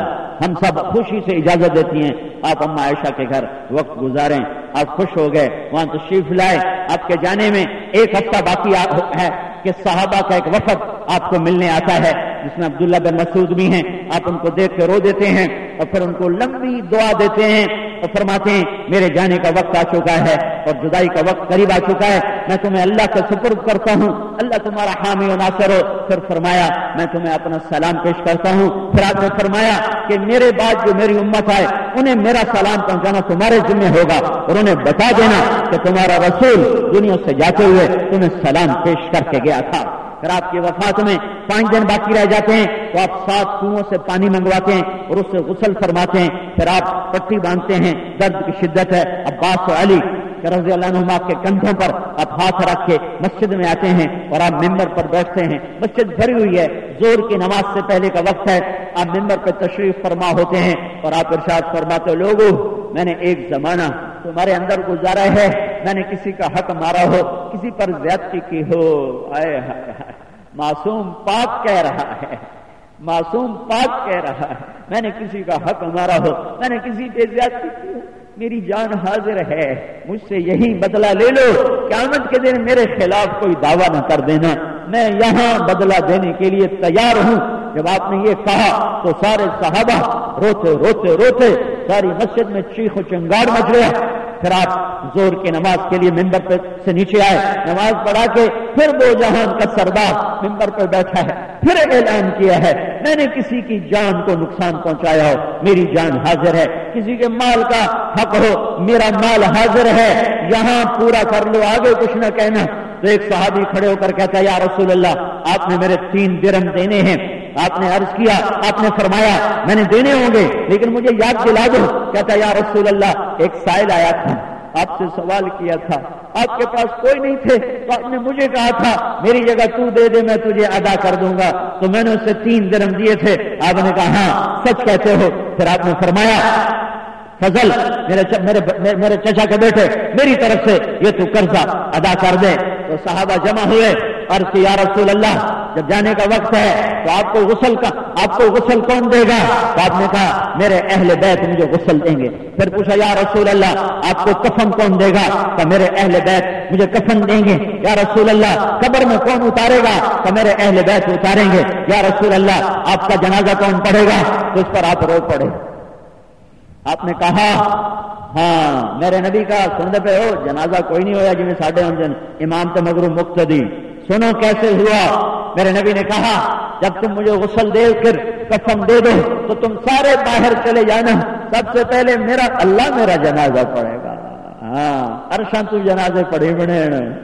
ہم سب خوشی سے اجازت دیتی ہیں آپ اما عائشہ کے گھر وقت گزاریں. آپ خوش ہو گئے, وہاں تشریف لائے. آپ کے جانے میں ایک ہفتہ باقی ہے کہ صحابہ کا ایک وفد آپ کو ملنے آتا ہے جس میں عبداللہ بن مسعود بھی ہیں. آپ ان کو دیکھ کے رو دیتے ہیں اور پھر ان کو لمبی دعا دیتے ہیں اور فرماتے ہیں میرے جانے کا وقت آ چکا ہے اور جدائی کا وقت قریب آ چکا ہے, میں تمہیں اللہ کے سپرد کرتا ہوں, اللہ تمہارا حامی و ناصر ہو. پھر فرمایا میں تمہیں اپنا سلام پیش کرتا ہوں. پھر آپ نے فرمایا کہ میرے بعد جو میری امت آئے انہیں میرا سلام پہنچانا تمہارے ذمہ ہوگا اور انہیں بتا دینا کہ تمہارا رسول دنیا سے جاتے ہوئے تمہیں سلام پیش کر کے گیا تھا. پھر آپ کی وفات میں پانچ دن باقی رہ جاتے ہیں تو آپ سات کنویں سے پانی منگواتے ہیں اور اس سے غسل فرماتے ہیں. پھر آپ پٹی باندھتے ہیں, درد کی شدت ہے. عباس و علی رضی اللہ عنہما کے کندھوں پر آپ ہاتھ رکھ کے مسجد میں آتے ہیں اور آپ ممبر پر بیٹھتے ہیں. مسجد بھری ہوئی ہے, زور کی نماز سے پہلے کا وقت ہے. آپ ممبر پہ تشریف فرما ہوتے ہیں اور آپ ارشاد فرماتے لوگوں میں نے ایک زمانہ تمہارے اندر گزارا ہے, میں نے کسی کا حق مارا ہو, کسی پر زیادتی کی ہو. آئے ہائے معصوم پاک کہہ رہا ہے, معصوم پاک کہہ رہا ہے میں نے کسی کا حق مارا ہو, میں نے کسی پہ زیادتی کی ہو, میری جان حاضر ہے, مجھ سے یہی بدلہ لے لو. قیامت کے دن میرے خلاف کوئی دعویٰ نہ کر دینا, میں یہاں بدلہ دینے کے لیے تیار ہوں. جب آپ نے یہ کہا تو سارے صحابہ روتے روتے روتے ساری مسجد میں چیخ و چنگاڑ مچ گیا. پھر آپ زور کی نماز کے لیے ممبر پہ سے نیچے آئے, نماز پڑھا کے پھر دو جہان کا سردار ممبر پہ بیٹھا ہے, پھر اعلان کیا ہے میں نے کسی کی جان کو نقصان پہنچایا ہو میری جان حاضر ہے, کسی کے مال کا حق ہو میرا مال حاضر ہے, یہاں پورا کر لو, آگے کچھ نہ کہنا. تو ایک صحابی کھڑے ہو کر کہتا ہے یا رسول اللہ آپ نے میرے تین درہم دینے ہیں. آپ نے عرض کیا, آپ نے فرمایا میں نے دینے ہوں گے لیکن مجھے یاد دلا دو. کہتا ہے یا رسول اللہ ایک سائل آیا تھا, آپ سے سوال کیا تھا, آپ کے پاس کوئی نہیں تھے تو آپ نے مجھے کہا تھا میری جگہ تو دے دے میں تجھے ادا کر دوں گا, تو میں نے اسے تین درہم دیے تھے. آپ نے کہا ہاں سچ کہتے ہو. پھر آپ نے فرمایا فضل میرے میرے میرے چچا کے بیٹے میری طرف سے یہ تو قرضہ ادا کر دے. تو صحابہ جمع ہوئے اور کہ یا رسول اللہ جب جانے کا وقت ہے تو آپ کو غسل کا آپ کو غسل کون دے گا؟ تو آپ نے کہا میرے اہل بیت مجھے غسل دیں گے. پھر پوچھا یا رسول اللہ آپ کو کفن کون دے گا؟ تو میرے اہل بیت مجھے کفن دیں گے. یا رسول اللہ قبر میں کون اتارے گا؟ تو میرے اہل بیت اتاریں گے. یا رسول اللہ آپ کا جنازہ کون پڑھے گا؟ تو اس پر آپ رو پڑے. آپ نے کہا ہاں میرے نبی کا سننے پہ ہو جنازہ کوئی نہیں ہویا جی میں ساڑھے انجن امام تے مغرو مقتدی. سنو کیسے ہوا. میرے نبی نے کہا جب تم مجھے غسل دے کر کفن دے دو تو تم سارے باہر چلے جانا, سب سے پہلے میرا اللہ میرا جنازہ پڑھے گا. ہاں ارشان تو جنازے پڑھے بنے,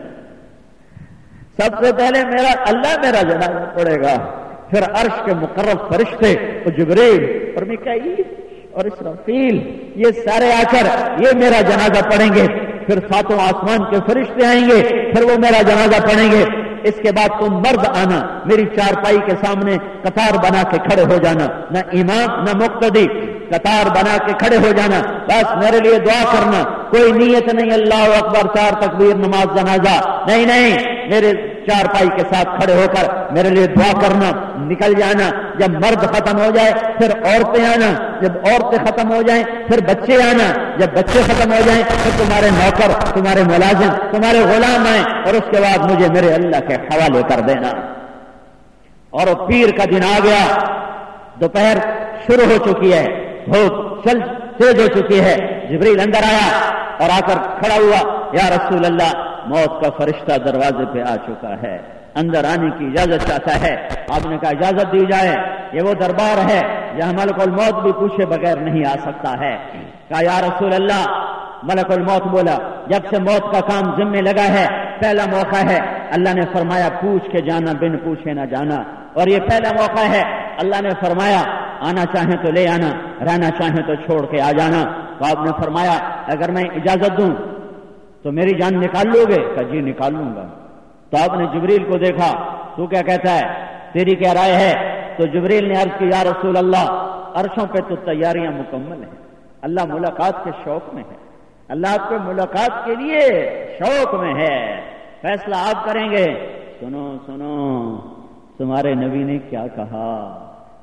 سب سے پہلے میرا اللہ میرا جنازہ پڑھے گا. پھر عرش کے مقرب فرشتے اور جبریل اور میکائیل اور اسرافیل یہ سارے آ کر یہ میرا جنازہ پڑھیں گے. پھر ساتوں آسمان کے فرشتے آئیں گے, پھر وہ میرا جنازہ پڑھیں گے. اس کے بعد تم مرد آنا, میری چارپائی کے سامنے قطار بنا کے کھڑے ہو جانا, نہ امام نہ مقتدی, قطار بنا کے کھڑے ہو جانا. بس میرے لیے دعا کرنا, کوئی نیت نہیں اللہ اکبر چار تکبیر نماز جنازہ نہیں, نہیں میرے چارپائی کے ساتھ کھڑے ہو کر میرے لیے دعا کرنا. نکل جانا. جب مرد ختم ہو جائے پھر عورتیں آنا, جب عورتیں ختم ہو جائیں پھر بچے آنا, جب بچے ختم ہو جائیں پھر تمہارے نوکر تمہارے ملازم تمہارے غلام آئیں, اور اس کے بعد مجھے میرے اللہ کے حوالے کر دینا. اور پیر کا دن آ گیا, دوپہر شروع ہو چکی ہے, دھوپ چل تیز ہو چکی ہے. جبریل اندر آیا اور آ کر کھڑا ہوا, یا رسول اللہ موت کا فرشتہ دروازے پہ آ چکا ہے, اندر آنے کی اجازت چاہتا ہے. آپ نے کہا اجازت دی جائے, یہ وہ دربار ہے جہاں ملک الموت بھی پوچھے بغیر نہیں آ سکتا ہے. کہا یا رسول اللہ, ملک الموت بولا جب سے موت کا کام ذمہ لگا ہے پہلا موقع ہے. اللہ نے فرمایا پوچھ کے جانا, بن پوچھے نہ جانا, اور یہ پہلا موقع ہے. اللہ نے فرمایا آنا چاہیں تو لے آنا, رہنا چاہیں تو چھوڑ کے آ جانا. تو آپ نے فرمایا اگر میں اجازت دوں تو میری جان نکال لو گے؟ کہ جی نکال لوں گا. تو آپ نے جبریل کو دیکھا, تو کیا کہتا ہے, تیری کیا رائے ہے؟ تو جبریل نے عرض کی یا رسول اللہ عرشوں پہ تو تیاریاں مکمل ہیں, اللہ ملاقات کے شوق میں ہے, اللہ آپ کے ملاقات کے لیے شوق میں ہے, فیصلہ آپ کریں گے. سنو سنو تمہارے نبی نے کیا کہا,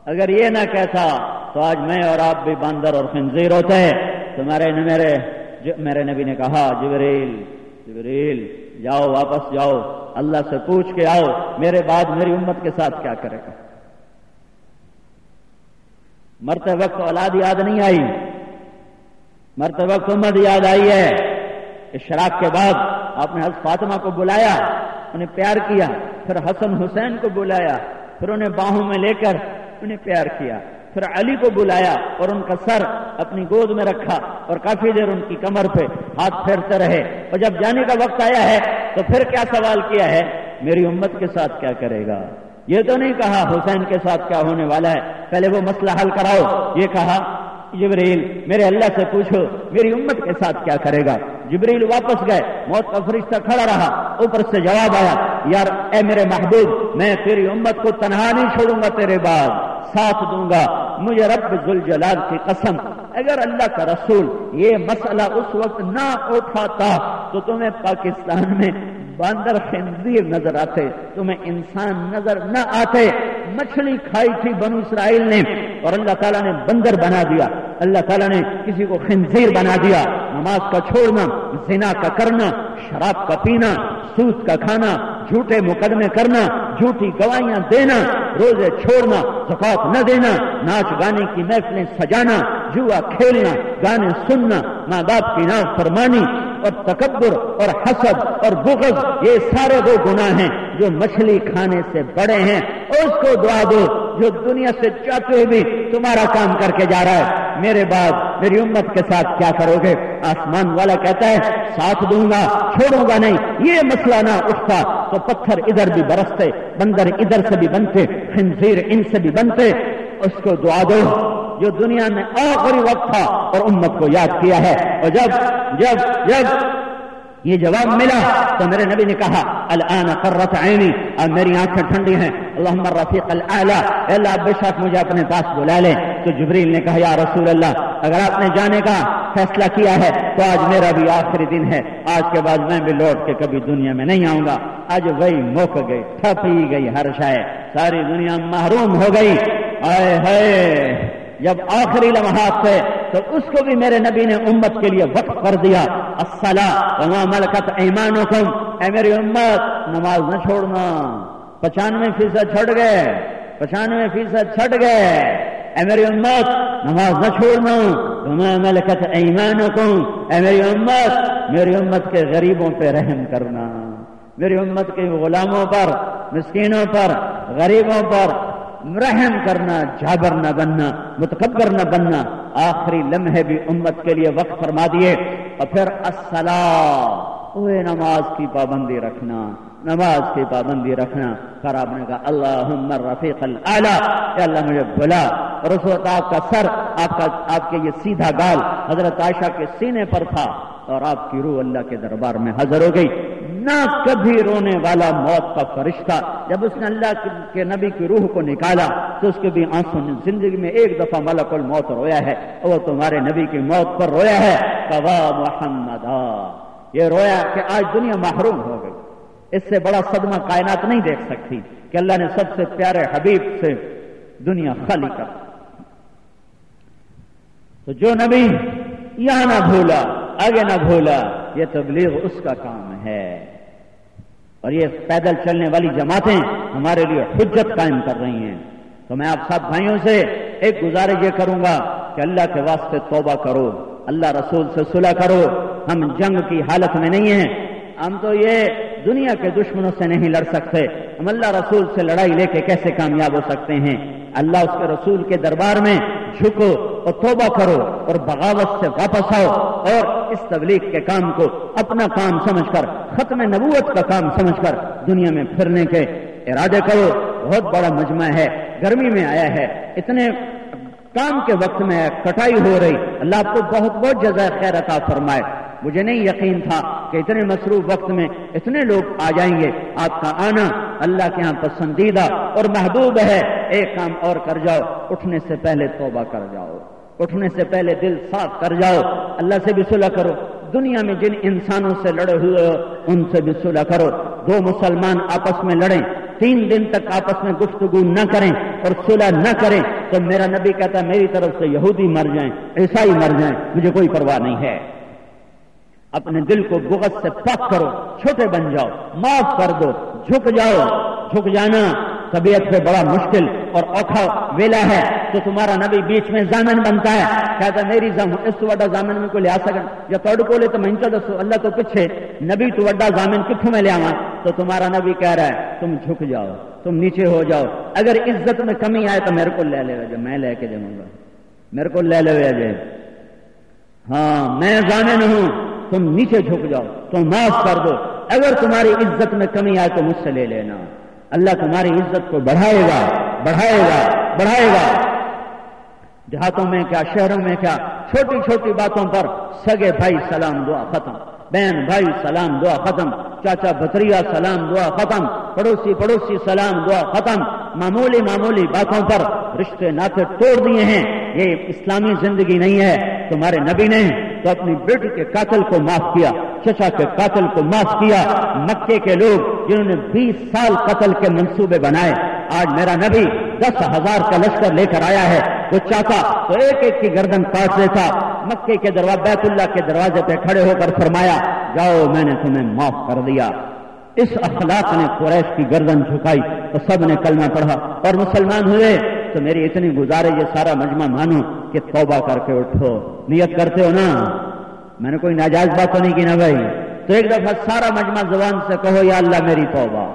اگر یہ نہ کہتا تو آج میں اور آپ بھی باندر اور خنزیر ہوتے ہیں. تو میرے میرے میرے نبی نے کہا جبریل جبریل جاؤ واپس جاؤ اللہ سے پوچھ کے آؤ میرے بعد میری امت کے ساتھ کیا کرے گا. مرتے وقت اولاد یاد نہیں آئی, مرتے وقت امت یاد آئی ہے. اشراق کے بعد آپ نے حضرت فاطمہ کو بلایا, انہیں پیار کیا, پھر حسن حسین کو بلایا, پھر انہیں باہوں میں لے کر انہیں پیار کیا, پھر علی کو بلایا اور ان کا سر اپنی گود میں رکھا اور کافی دیر ان کی کمر پہ ہاتھ پھیرتے رہے. اور جب جانے کا وقت آیا ہے تو پھر کیا سوال کیا ہے, میری امت کے ساتھ کیا کرے گا. یہ تو نہیں کہا حسین کے ساتھ کیا ہونے والا ہے, پہلے وہ مسئلہ حل کراؤ. یہ کہا جبریل میرے اللہ سے پوچھو میری امت کے ساتھ کیا کرے گا. جبریل واپس گئے, موت کا فرشتہ کھڑا رہا, اوپر سے جواب آیا یار اے میرے محبوب میں تیری امت کو تنہا نہیں چھوڑوں گا, تیرے بعد ساتھ دوں گا. مجھے رب ذوالجلال کی قسم اگر اللہ کا رسول یہ مسئلہ اس وقت نہ اٹھاتا تو تمہیں پاکستان میں باندر خنزیر نظر آتے, تمہیں انسان نظر نہ آتے. مچھلی کھائی تھی بنو اسرائیل نے اور اللہ تعالیٰ نے بندر بنا دیا, اللہ تعالیٰ نے کسی کو خنزیر بنا دیا. نماز کا چھوڑنا, زنا کا کرنا, شراب کا پینا, سود کا کھانا, جھوٹے مقدمے کرنا, جھوٹی گواہیاں دینا, روزے چھوڑنا, زکوٰۃ نہ دینا, ناچ گانے کی محفلیں سجانا, جوا کھیلنا, گانے سننا, ماں باپ کی نافرمانی اور تکبر اور حسد اور بغض, یہ سارے وہ گناہ ہیں جو مچھلی کھانے سے بڑے ہیں. اس کو دعا دو جو دنیا سے چاہتے ہوئے بھی تمہارا کام کر کے جا رہا ہے. میرے بعد میری امت کے ساتھ کیا کرو گے؟ آسمان والا کہتا ہے ساتھ دوں گا, چھوڑوں گا نہیں. یہ مسئلہ نہ اٹھتا تو پتھر ادھر بھی برستے, بندر ادھر سے بھی بنتے, خنزیر ان سے بھی بنتے. اس کو دعا دو جو دنیا میں آخری وقت تھا اور امت کو یاد کیا ہے. اور جب جب جب یہ جواب ملا تو میرے نبی نے کہا الآن قرت عینی, اب میری آنکھیں ٹھنڈی ہیں. اللہم الرفیق الاعلی, اللہ بے شک مجھے اپنے پاس بلا لے. تو جبریل نے کہا یا رسول اللہ اگر آپ نے جانے کا فیصلہ کیا ہے تو آج میرا بھی آخری دن ہے, آج کے بعد میں بھی لوٹ کے کبھی دنیا میں نہیں آؤں گا. آج وہی موک گئی, تھپ ہی گئی ہر شے, ساری دنیا محروم ہو گئی. آئے ہائے جب آخری لمحات تھے تو اس کو بھی میرے نبی نے امت کے لیے وقف کر دیا. الصلاۃ وما ملکت ایمانکم, اے میری امت نماز نہ چھوڑنا. پچانوے فیصد چھٹ گئے, پچانوے فیصد چھٹ گئے. اے میری امت نماز نہ چھوڑنا. وما ملکت ایمانکم, اے میری امت میری امت کے غریبوں پہ رحم کرنا, میری امت کے غلاموں پر, مسکینوں پر, غریبوں پر رحم کرنا, جابر نہ بننا, متکبر نہ بننا. آخری لمحے بھی امت کے لیے وقت فرما دیے. اور پھر الصلاۃ, وہ نماز کی پابندی رکھنا, نماز کی پابندی رکھنا. پھر آپ نے کہا اللہم الرفیق الاعلی, اے اللہ مجھے بلا. اور اس وقت آپ کا سر, آپ کا آپ کے یہ سیدھا گال حضرت عائشہ کے سینے پر تھا اور آپ کی روح اللہ کے دربار میں حاضر ہو گئی. نہ کبھی رونے والا موت کا فرشتہ جب اس نے اللہ کے نبی کی روح کو نکالا تو اس کے بھی آنسوں نے, زندگی میں ایک دفعہ ملک الموت رویا ہے, وہ تمہارے نبی کی موت پر رویا ہے. کوا محمدا, یہ رویا کہ آج دنیا محروم ہو گئی. اس سے بڑا صدمہ کائنات نہیں دیکھ سکتی کہ اللہ نے سب سے پیارے حبیب سے دنیا خالی کر. تو جو نبی یہاں نہ بھولا, آگے نہ بھولا, یہ تبلیغ اس کا کام ہے. اور یہ پیدل چلنے والی جماعتیں ہمارے لیے حجت قائم کر رہی ہیں. تو میں آپ سب بھائیوں سے ایک گزارش یہ کروں گا کہ اللہ کے واسطے توبہ کرو, اللہ رسول سے صلح کرو. ہم جنگ کی حالت میں نہیں ہیں, ہم تو یہ دنیا کے دشمنوں سے نہیں لڑ سکتے. ہم اللہ رسول سے لڑائی لے کے کیسے کامیاب ہو سکتے ہیں؟ اللہ اس کے رسول کے دربار میں جھکو اور توبہ کرو اور بغاوت سے واپس آؤ اور اس تبلیغ کے کام کو اپنا کام سمجھ کر, ختم نبوت کا کام سمجھ کر دنیا میں پھرنے کے ارادے کرو. بہت بڑا مجمع ہے, گرمی میں آیا ہے, اتنے کام کے وقت میں کٹائی ہو رہی. اللہ آپ کو بہت بہت جزائے خیر عطا فرمائے. مجھے نہیں یقین تھا کہ اتنے مصروف وقت میں اتنے لوگ آ جائیں گے. آپ کا آنا اللہ کے ہاں پسندیدہ اور محبوب ہے. ایک کام اور کر جاؤ, اٹھنے سے پہلے توبہ کر جاؤ, اٹھنے سے پہلے دل صاف کر جاؤ, اللہ سے بھی صلح کرو. دنیا میں جن انسانوں سے لڑے ہوئے ان سے بھی صلح کرو. دو مسلمان آپس میں لڑیں, تین دن تک آپس میں گفتگو نہ کریں اور صلح نہ کریں, تو میرا نبی کہتا ہے میری طرف سے یہودی مر جائیں، عیسائی مر جائیں، مجھے کوئی پرواہ نہیں ہے۔ اپنے دل کو بغض سے پاک کرو، چھوٹے بن جاؤ، معاف کر دو، جھک جاؤ۔ جھک جانا طبیعت سے بڑا مشکل اور اوکھا ویلا ہے، تو تمہارا نبی بیچ میں ضامن بنتا ہے، کہتا ہے میری زم اس تو وڈا ضامن میں کوئی لیا سکن یا توڑ کو لے تو میں انچا دسو اللہ تو پچھے نبی تو وڈا ضامن کتھوں میں لے آواں؟ تو تمہارا نبی کہہ رہا ہے تم جھک جاؤ، تم نیچے ہو جاؤ، اگر عزت میں کمی آئے تو میرے کو لے لے جو میں لے کے جاؤں گا، میرے کو لے لے جائے، ہاں میں ضامن ہوں، تم نیچے جھک جاؤ، تم معاف کر دو، اگر تمہاری عزت میں کمی آئے تو مجھ سے لے لینا، اللہ تمہاری عزت کو بڑھائے گا بڑھائے گا بڑھائے گا۔ دیہاتوں میں کیا شہروں میں کیا چھوٹی چھوٹی باتوں پر سگے بھائی سلام دعا ختم، بہن بھائی سلام دعا ختم، چاچا بھتریا سلام دعا ختم، پڑوسی پڑوسی سلام دعا ختم، معمولی معمولی باتوں پر رشتے ناطے توڑ دیے ہیں۔ یہ اسلامی زندگی نہیں ہے۔ تمہارے نبی نے تو اپنی بیٹی کے قاتل کو معاف کیا، چچا کے قاتل کو معاف کیا۔ مکے کے لوگ جنہوں نے بیس سال قتل کے منصوبے بنائے، آج میرا نبی دس ہزار کا لشکر لے کر آیا ہے، وہ چاہتا تو ایک ایک کی گردن کاٹ دیتا۔ مکے کے دروازے بیت اللہ کے دروازے پہ کھڑے ہو کر فرمایا جاؤ میں نے تمہیں معاف کر دیا۔ اس اخلاق نے قریش کی گردن جھکائی تو سب نے کلمہ پڑھا اور مسلمان ہوئے۔ تو میری اتنی گزارش یہ سارا مجمع مانو کہ توبہ کر کے اٹھو، نیت کرتے ہو نا، میں نے کوئی ناجائز بات تو نہیں کی نا بھائی، تو ایک دفعہ سارا مجمع زبان سے کہو یا اللہ میری توبہ،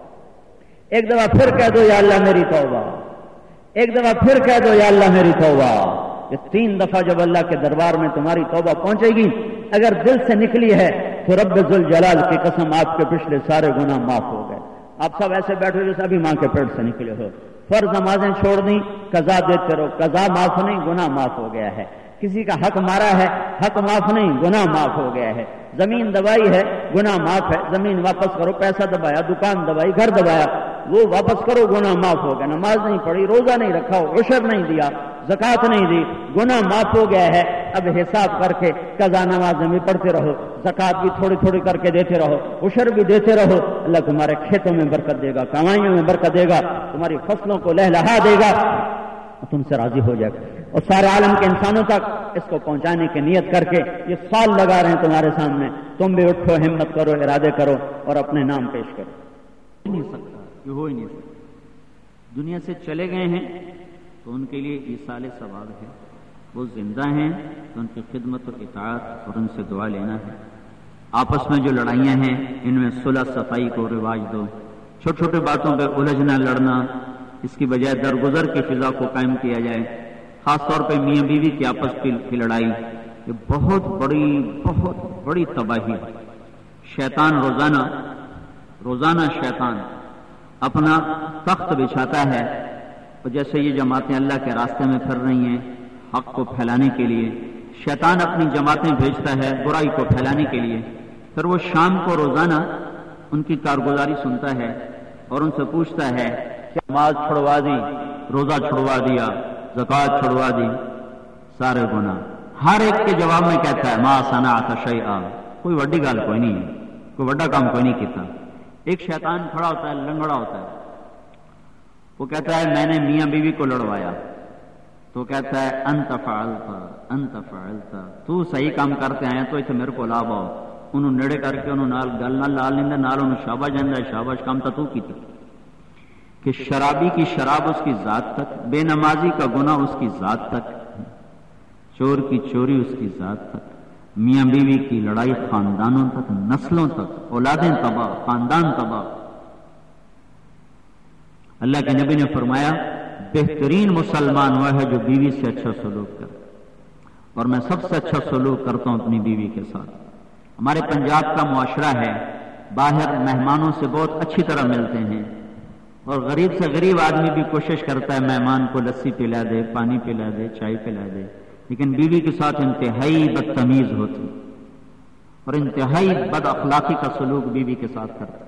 ایک دفعہ پھر کہہ دو یا اللہ میری توبہ، ایک دفعہ پھر کہہ دو یا اللہ میری توبہ۔ یہ تین دفعہ جب اللہ کے دربار میں تمہاری توبہ پہنچے گی، اگر دل سے نکلی ہے تو رب ذوالجلال کی قسم آپ کے پچھلے سارے گناہ معاف ہو گئے۔ آپ سب ایسے بیٹھے جیسے ابھی ماں کے پیٹ سے نکلے ہو، فرض نمازیں چھوڑ دیں، قضا دیتے رہو، قضا معاف نہیں، گناہ معاف ہو گیا ہے۔ کسی کا حق مارا ہے، حق معاف نہیں، گناہ معاف ہو گیا ہے۔ زمین دبائی ہے، گناہ معاف ہے، زمین واپس کرو، پیسہ دبایا، دکان دبائی، گھر دبایا، وہ واپس کرو، گناہ معاف ہو گیا۔ نماز نہیں پڑھی، روزہ نہیں رکھا، عشر نہیں دیا، زکات نہیں دی، گناہ معاف ہو گیا ہے۔ اب حساب کر کے قضا نمازیں بھی پڑھتے رہو، زکات بھی تھوڑی تھوڑی کر کے دیتے رہو، عشر بھی دیتے رہو، اللہ تمہارے کھیتوں میں برکت دے گا، کمائیوں میں برکت دے گا، تمہاری فصلوں کو لہلہا دے گا، تم سے راضی ہو جائے گا۔ اور سارے عالم کے انسانوں تک اس کو پہنچانے کی نیت کر کے یہ سال لگا رہے ہیں تمہارے سامنے، تم بھی اٹھو، ہمت کرو، ارادے کرو اور اپنے نام پیش کرو۔ نہیں سکتا، یہ ہو ہی نہیں سکتا۔ دنیا سے چلے گئے ہیں تو ان کے لیے ایصال ثواب ہے، وہ زندہ ہیں تو ان کی خدمت و اطاعت اور ان سے دعا لینا ہے۔ آپس میں جو لڑائیاں ہیں ان میں صلح صفائی کو رواج دو، چھوٹی چھوٹی باتوں پہ الجھنا لڑنا، اس کی بجائے درگزر کی فضا کو قائم کیا جائے۔ خاص طور پہ میاں بیوی کی آپس کی لڑائی یہ بہت بڑی بہت بڑی تباہی ہے۔ شیطان روزانہ روزانہ شیطان اپنا تخت بچھاتا ہے، اور جیسے یہ جماعتیں اللہ کے راستے میں پھر رہی ہیں حق کو پھیلانے کے لیے، شیطان اپنی جماعتیں بھیجتا ہے برائی کو پھیلانے کے لیے، پھر وہ شام کو روزانہ ان کی کارگزاری سنتا ہے اور ان سے پوچھتا ہے کہ نماز چھڑوا دی، روزہ چھڑوا دیا، زکوٰۃ چھڑوا دی، سارے گناہ۔ ہر ایک کے جواب میں کہتا ہے ما صنعت شیئا، کوئی وڈی گال کوئی نہیں ہے، کوئی وڈا کام کوئی نہیں کیتا۔ ایک شیطان کھڑا ہوتا ہے، لنگڑا ہوتا ہے، وہ کہتا ہے میں نے میاں بیوی کو لڑوایا، تو کہتا ہے انت فعلت انت فعلت، تو صحیح کام کرتے آئے تو اتنے میرے کو لا باؤ، انہوں نیڑے کر کے انہوں نال گل نہ لال لیندے، نال انہوں شاباش جاندہ ہے، شاباش کام تا تو کیتا۔ کہ شرابی کی شراب اس کی ذات تک، بے نمازی کا گناہ اس کی ذات تک، چور کی چوری اس کی ذات تک، میاں بیوی کی لڑائی خاندانوں تک، نسلوں تک، اولادیں تباہ، خاندان تباہ۔ اللہ کے نبی نے فرمایا بہترین مسلمان وہ ہے جو بیوی سے اچھا سلوک کرے، اور میں سب سے اچھا سلوک کرتا ہوں اپنی بیوی کے ساتھ۔ ہمارے پنجاب کا معاشرہ ہے، باہر مہمانوں سے بہت اچھی طرح ملتے ہیں، اور غریب سے غریب آدمی بھی کوشش کرتا ہے مہمان کو لسی پلا دے، پانی پلا دے، چائے پلا دے، لیکن بیوی کے ساتھ انتہائی بدتمیز ہوتی اور انتہائی بد اخلاقی کا سلوک بیوی کے ساتھ کرتا ہے۔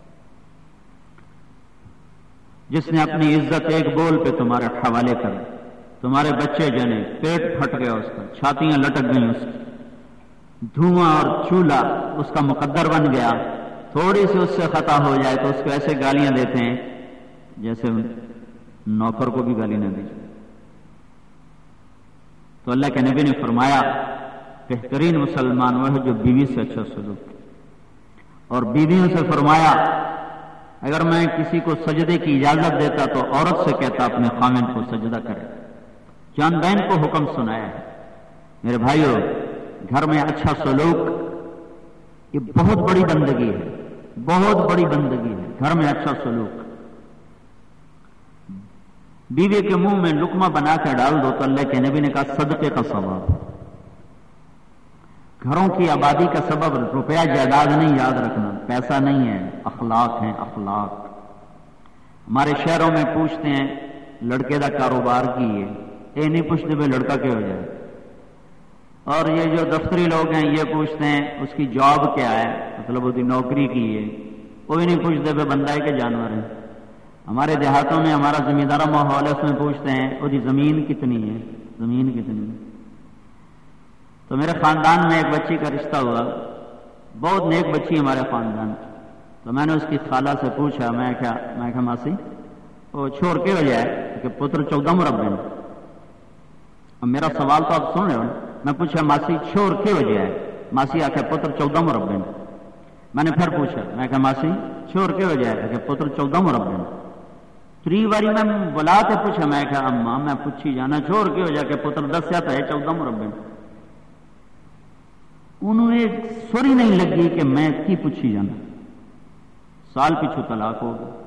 جس نے اپنی عزت ایک بول پہ تمہارے حوالے کر، تمہارے بچے جنے، پیٹ پھٹ گیا اس کا، چھاتیاں لٹک گئیں اس کی، دھواں اور چولہا اس کا مقدر بن گیا، تھوڑی سی اس سے خطا ہو جائے تو اس کو ایسے گالیاں دیتے ہیں جیسے نوکر کو بھی گالی نہ دی جائے۔ تو اللہ کے نبی نے فرمایا بہترین مسلمان وہ ہے جو بیوی سے اچھا سلوک کرے، اور بیویوں سے فرمایا اگر میں کسی کو سجدے کی اجازت دیتا تو عورت سے کہتا اپنے خاوند کو سجدہ کرے۔ جان بہن کو حکم سنایا ہے۔ میرے بھائیو، گھر میں اچھا سلوک یہ بہت بڑی بندگی ہے، بہت بڑی بندگی ہے گھر میں اچھا سلوک۔ بیوی کے منہ میں لقمہ بنا کے ڈال دو تو اللہ کے نبی نے کہا صدقے کا ثواب۔ گھروں کی آبادی کا سبب روپیہ جائیداد نہیں، یاد رکھنا، پیسہ نہیں ہے، اخلاق ہیں، اخلاق۔ ہمارے شہروں میں پوچھتے ہیں لڑکے دا کاروبار کی ہے، یہ نہیں پوچھتے بھائی لڑکا کیا ہو جائے، اور یہ جو دفتری لوگ ہیں یہ پوچھتے ہیں اس کی جاب کیا ہے، مطلب اس کی نوکری کی ہے، وہ بھی نہیں پوچھتے بھائی بندہ ہے کہ جانور ہے۔ ہمارے دیہاتوں میں ہمارا زمیندارہ ماحول ہے، اس میں پوچھتے ہیں وہ دی زمین کتنی ہے، زمین کتنی ہے۔ تو میرے خاندان میں ایک بچی کا رشتہ ہوا، بہت نیک بچی ہمارے خاندان، تو میں نے اس کی خالہ سے پوچھا، میں کیا میں کہا ماسی وہ چھوڑ کے وجہ ہے کہ پتر چودہ مربع۔ اب میرا سوال تو آپ سن رہے ہو، میں پوچھا ماسی چھوڑ کے وجہ ہے، ماسی آخر پتر چودہ مربع۔ میں نے پھر پوچھا، میں کہا ماسی چھوڑ کے وجہ ہے کہ پتر چودہ مربع۔ تری باری میں بلا کے پوچھا، میں کہا اماں میں پوچھی جانا چھوڑ کے وجہ کہ پتر دسیا تو ہے چودہ مربع۔ انہوں نے سوری نہیں لگی کہ میں کی پوچھی جانا، سال پیچھو طلاق ہو گئی۔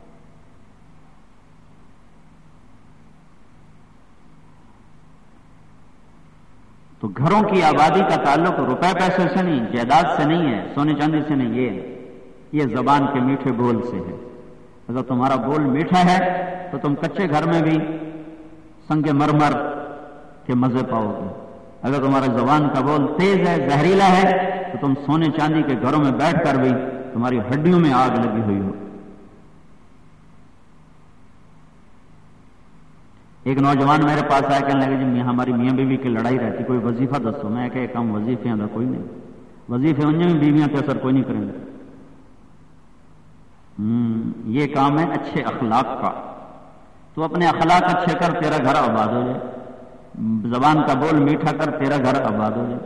تو گھروں کی آبادی کا تعلق روپے پیسے سے نہیں، جائیداد سے نہیں ہے، سونے چاندی سے نہیں، یہ یہ زبان کے میٹھے بول سے ہے۔ اگر تمہارا بول میٹھا ہے تو تم کچے گھر میں بھی سنگ مرمر کے مزے پاؤ گے۔ اگر تمہارا زبان کا بول تیز ہے، زہریلا ہے، تو تم سونے چاندی کے گھروں میں بیٹھ کر بھی تمہاری ہڈیوں میں آگ لگی ہوئی ہو۔ ایک نوجوان میرے پاس آیا کہنے لگے جی میاں ہماری میاں بیوی کی لڑائی رہتی، کوئی وظیفہ دسو۔ میں کہ کم وظیفے کا کوئی نہیں، وظیفے ان میں بیویاں پہ اثر کوئی نہیں کریں گے۔ یہ کام ہے اچھے اخلاق کا، تو اپنے اخلاق اچھے کر تیرا گھر آباد ہو جائے، زبان کا بول میٹھا کر تیرا گھر آباد ہو جائے۔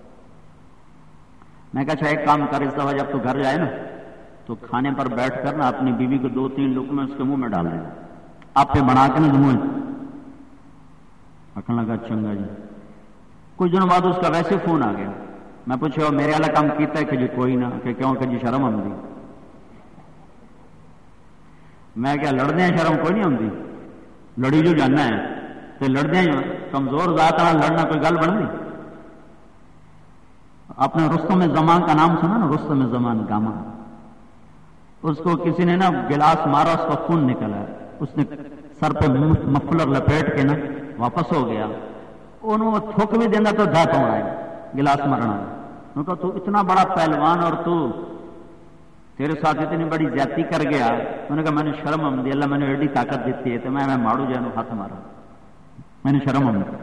میں کہا اچھا ایک کام کر، اس دفعہ جب تو گھر جائے نا تو کھانے پر بیٹھ کر نا اپنی بیوی کو دو تین لقمے اس کے منہ میں ڈال دیں، آپ پہ بنا کے نا منہ آخر لگا چنگا جی۔ کچھ دنوں بعد اس کا ویسے فون آ گیا، میں پوچھا میرے والا کام کیتا ہے کہ جی کوئی نہ، کہ کیوں کہ جی شرم آتی۔ میں کیا لڑنے ہیں شرم کوئی نہیں آتی، لڑی جو جانا ہے تو لڑنے کمزور ذات نہ لڑنا کوئی گل بن گئی۔ آپ نے رستم زمان کا نام سنا نا، رستم زمان گاما، اس کو کسی نے نا گلاس مارا، اس کا خون نکلا، اس نے سر پہ مفلر لپیٹ کے نا واپس ہو گیا، انہوں تھوک بھی دینا تو دھات ہونا ہے گلاس مرنا۔ انہوں کہا تو اتنا بڑا پہلوان اور تو تیرے ساتھ اتنی بڑی زیادتی کر گیا۔ انہوں نے کہا میں نے شرم آمدی، اللہ میں نے ایڈی طاقت دیتی ہے تو میں میں ماڑو جانو ہاتھ مارا، میں نے شرم آمدی۔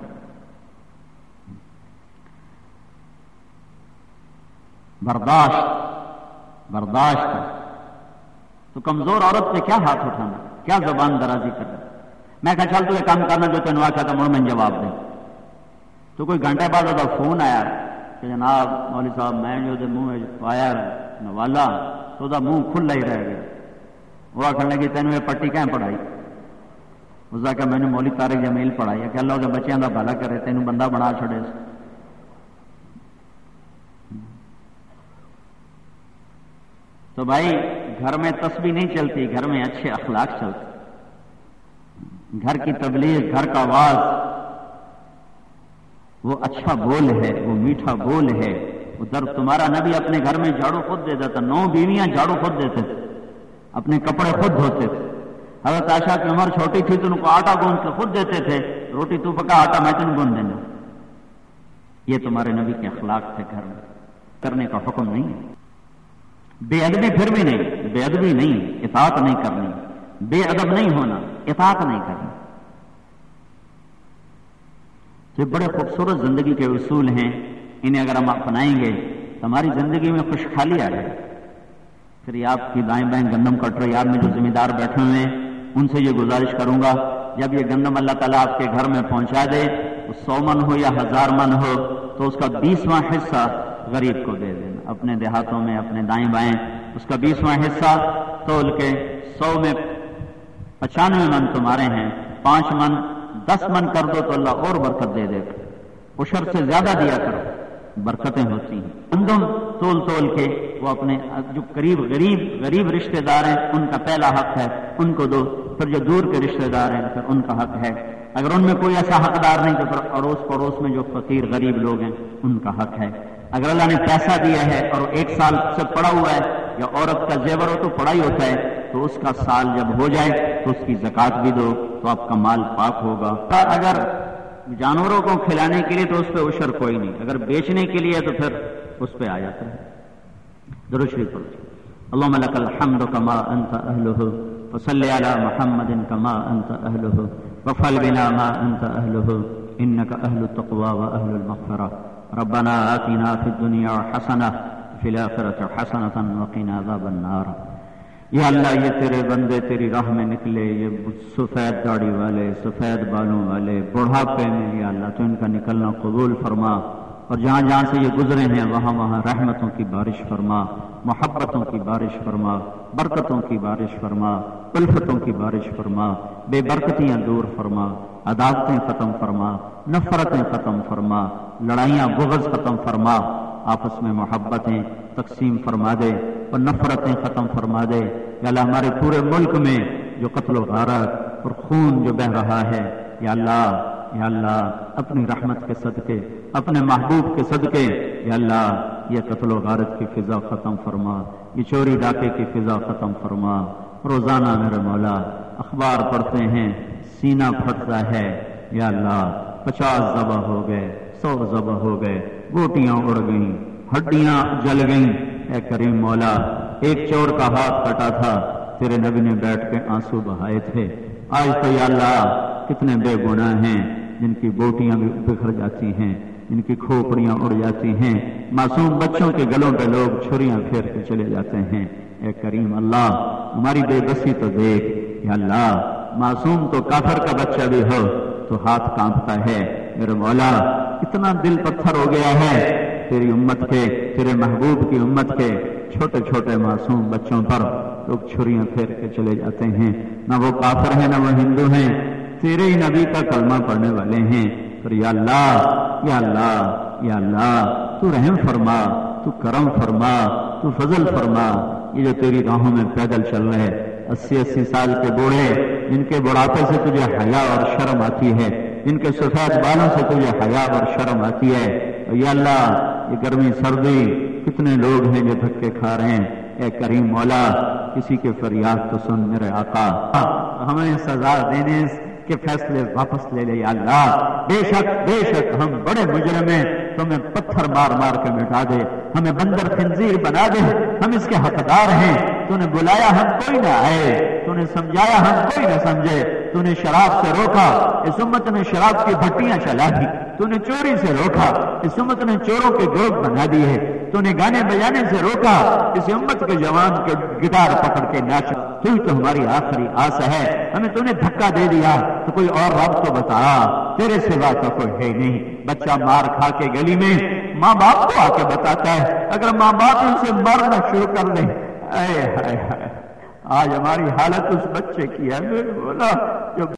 برداشت برداشت تو کمزور عورت پہ کیا ہاتھ اٹھانا، کیا زبان درازی کرنا۔ میں کہا چل تو یہ کام کرنا جو تینوں آخیا تھا، مڑ میں جواب دے۔ تو کوئی گھنٹے بعد وہ فون آیا کہ جناب مولوی صاحب میں جو منہ پایا نوالا تو دا منہ کھلا ہی رہ گیا۔ وہ آخر لگی تینوں یہ پٹی کہیں پڑھائی؟ اس کا کہ میں نے مولوی طارق جمیل پڑھائی ہے کہ اللہ کے بچیاں دا بھلا کرے، تینوں بندہ بنا چھڑے۔ تو بھائی گھر میں تسبیح نہیں چلتی، گھر میں اچھے اخلاق چلتے۔ گھر کی تبلیغ، گھر کا آواز وہ اچھا بول ہے، وہ میٹھا بول ہے۔ ادھر تمہارا نبی اپنے گھر میں جھاڑو خود دیتا تھا، نو بیویاں جھاڑو خود دیتے تھے، اپنے کپڑے خود دھوتے تھے۔ حضرت عائشہ کی عمر چھوٹی تھی تو ان کو آٹا گوند کے خود دیتے تھے، روٹی تو پکا آٹا میں تن گوند دینا۔ یہ تمہارے نبی کے اخلاق تھے، گھر میں کرنے کا حکم نہیں ہے۔ بے ادبی پھر بھی نہیں، بے ادبی نہیں، اطاعت نہیں کرنی، بے ادب نہیں ہونا، اطاعت نہیں کرنی۔ یہ بڑے خوبصورت زندگی کے اصول ہیں، انہیں اگر ہم اپنائیں گے تو ہماری زندگی میں خوشحالی آ جائے۔ پھر یہ آپ کی دائیں بائیں گندم کٹ رہی، آپ میں جو ذمہ دار بیٹھے ہوئے ہیں ان سے یہ گزارش کروں گا جب یہ گندم اللہ تعالیٰ آپ کے گھر میں پہنچا دے سو من ہو یا ہزار من ہو تو اس کا بیسواں حصہ غریب کو دے دینا، اپنے دیہاتوں میں اپنے دائیں بائیں اس کا بیسواں حصہ تول کے، سو میں پچانوے من تمہارے ہیں، پانچ من دس من کر دو تو اللہ اور برکت دے دے گا، عشر سے زیادہ دیا کرو، برکتیں ہوتی ہیں۔ گندم تول تول کے وہ اپنے جو قریب غریب غریب رشتہ دار ہیں ان کا پہلا حق ہے، ان کو دو، پھر جو دور کے رشتہ دار ہیں پھر ان کا حق ہے، اگر ان میں کوئی ایسا حقدار نہیں تو پھر اڑوس پڑوس میں جو فقیر غریب لوگ ہیں ان کا حق ہے۔ اگر اللہ نے پیسہ دیا ہے اور ایک سال سے پڑا ہوا ہے، یا عورت کا زیور ہو تو پڑا ہی ہوتا ہے، تو اس کا سال جب ہو جائے تو اس کی زکوٰۃ بھی دو تو آپ کا مال پاک ہوگا۔ اگر جانوروں کو کھلانے کے لیے تو اس پہ عشر کوئی نہیں، اگر بیچنے کے لیے تو پھر اس پہ آ جاتا ہے۔ درود شریف پڑھو۔ اللهم لك الحمد كما انت اهله وصل على محمد كما انت اهله وافعل بنا ما انت اهله انك اهل التقوى واهل المغفرة ربنا آتنا في الدنيا حسنة وفي الآخرة حسنة وقنا عذاب النار۔ یا اللہ یہ تیرے بندے تیری راہ میں نکلے، یہ سفید داڑھی والے سفید بالوں والے بڑھاپے میں، یا اللہ تو ان کا نکلنا قبول فرما، اور جہاں جہاں سے یہ گزرے ہیں وہاں وہاں رحمتوں کی بارش فرما، محبتوں کی بارش فرما، برکتوں کی بارش فرما، الفتوں کی بارش فرما، بے برکتیاں دور فرما، عداوتیں ختم فرما، نفرتیں ختم فرما، لڑائیاں بغض ختم فرما، آپس میں محبتیں تقسیم فرما دے اور نفرتیں ختم فرما دے۔ یا اللہ ہمارے پورے ملک میں جو قتل و غارت اور خون جو بہ رہا ہے، یا اللہ یا اللہ اپنی رحمت کے صدقے اپنے محبوب کے صدقے یا اللہ یہ قتل و غارت کی فضا ختم فرما، یہ چوری ڈاکے کی فضا ختم فرما۔ روزانہ میرے مولا اخبار پڑھتے ہیں سینہ پھٹتا ہے، یا اللہ پچاس ذبح ہو گئے، سو ذبح ہو گئے، گوٹیاں اڑ گئیں، ہڈیاں جل گئیں۔ اے کریم مولا ایک چور کا ہاتھ کٹا تھا، تیرے نبی نے بیٹھ کے آنسو بہائے تھے، آج تو یا اللہ کتنے بے گناہ ہیں جن کی بوٹیاں بھی بکھر جاتی ہیں، جن کی کھوپڑیاں اڑ جاتی ہیں، معصوم بچوں کے گلوں پہ لوگ چھریاں پھیر کے چلے جاتے ہیں۔ اے کریم اللہ ہماری بے بسی تو دیکھ، یا اللہ معصوم تو کافر کا بچہ بھی ہو تو ہاتھ کانپتا ہے، میرے مولا اتنا دل پتھر ہو گیا ہے تیری امت کے، تیرے محبوب کی امت کے چھوٹے چھوٹے معصوم بچوں پر لوگ چھریاں پھیر کے چلے جاتے ہیں، نہ وہ کافر ہیں نہ وہ ہندو ہیں، تیرے ہی نبی کا کلمہ پڑھنے والے ہیں۔ پھر یا اللہ یا اللہ یا اللہ تو رحم فرما، تو کرم فرما، تو فضل فرما۔ یہ جو تیری راہوں میں پیدل چل رہے اسی اسی سال کے بوڑھے، جن کے بڑھاپے سے تجھے حیا اور شرم آتی ہے، جن کے سفید بالوں سے تجھے حیا اور شرم آتی ہے، یا اللہ یہ گرمی سردی کتنے لوگ ہیں جو دھکے کھا رہے ہیں۔ اے کریم مولا کسی کے فریاد تو سن میرے آقا، ہمیں سزا دینے کے فیصلے واپس لے لے یا اللہ۔ بے شک بے شک ہم بڑے مجرم ہیں، تمہیں پتھر مار مار کے مٹا دے، ہمیں بندر خنزیر بنا دے، ہم اس کے حقدار ہیں۔ تو نے بلایا ہم کوئی نہ آئے، تو نے سمجھایا ہم کوئی نہ سمجھے، تو نے شراب سے روکا، اس امت نے شراب کی بھٹیاں چلا دی، تو نے چوری سے روکا، اس امت نے چوروں کے گروپ بنا دیے، تو نے گانے بجانے سے روکا، اس امت کے جوان کے گٹار پکڑ کے ناچ، تو ہی تو ہماری آخری آس ہے۔ ہمیں تو نے دھکا دے دیا تو کوئی اور رب تو بتا، تیرے سوا تو کوئی ہے نہیں۔ بچہ مار کھا کے گلی میں ماں باپ کو آ کے بتاتا ہے، اگر ماں باپ ان سے مارنا شروع کر دیں، اے ہائے ہائے آج ہماری حالت اس بچے کی ہے۔ میرے مولا جو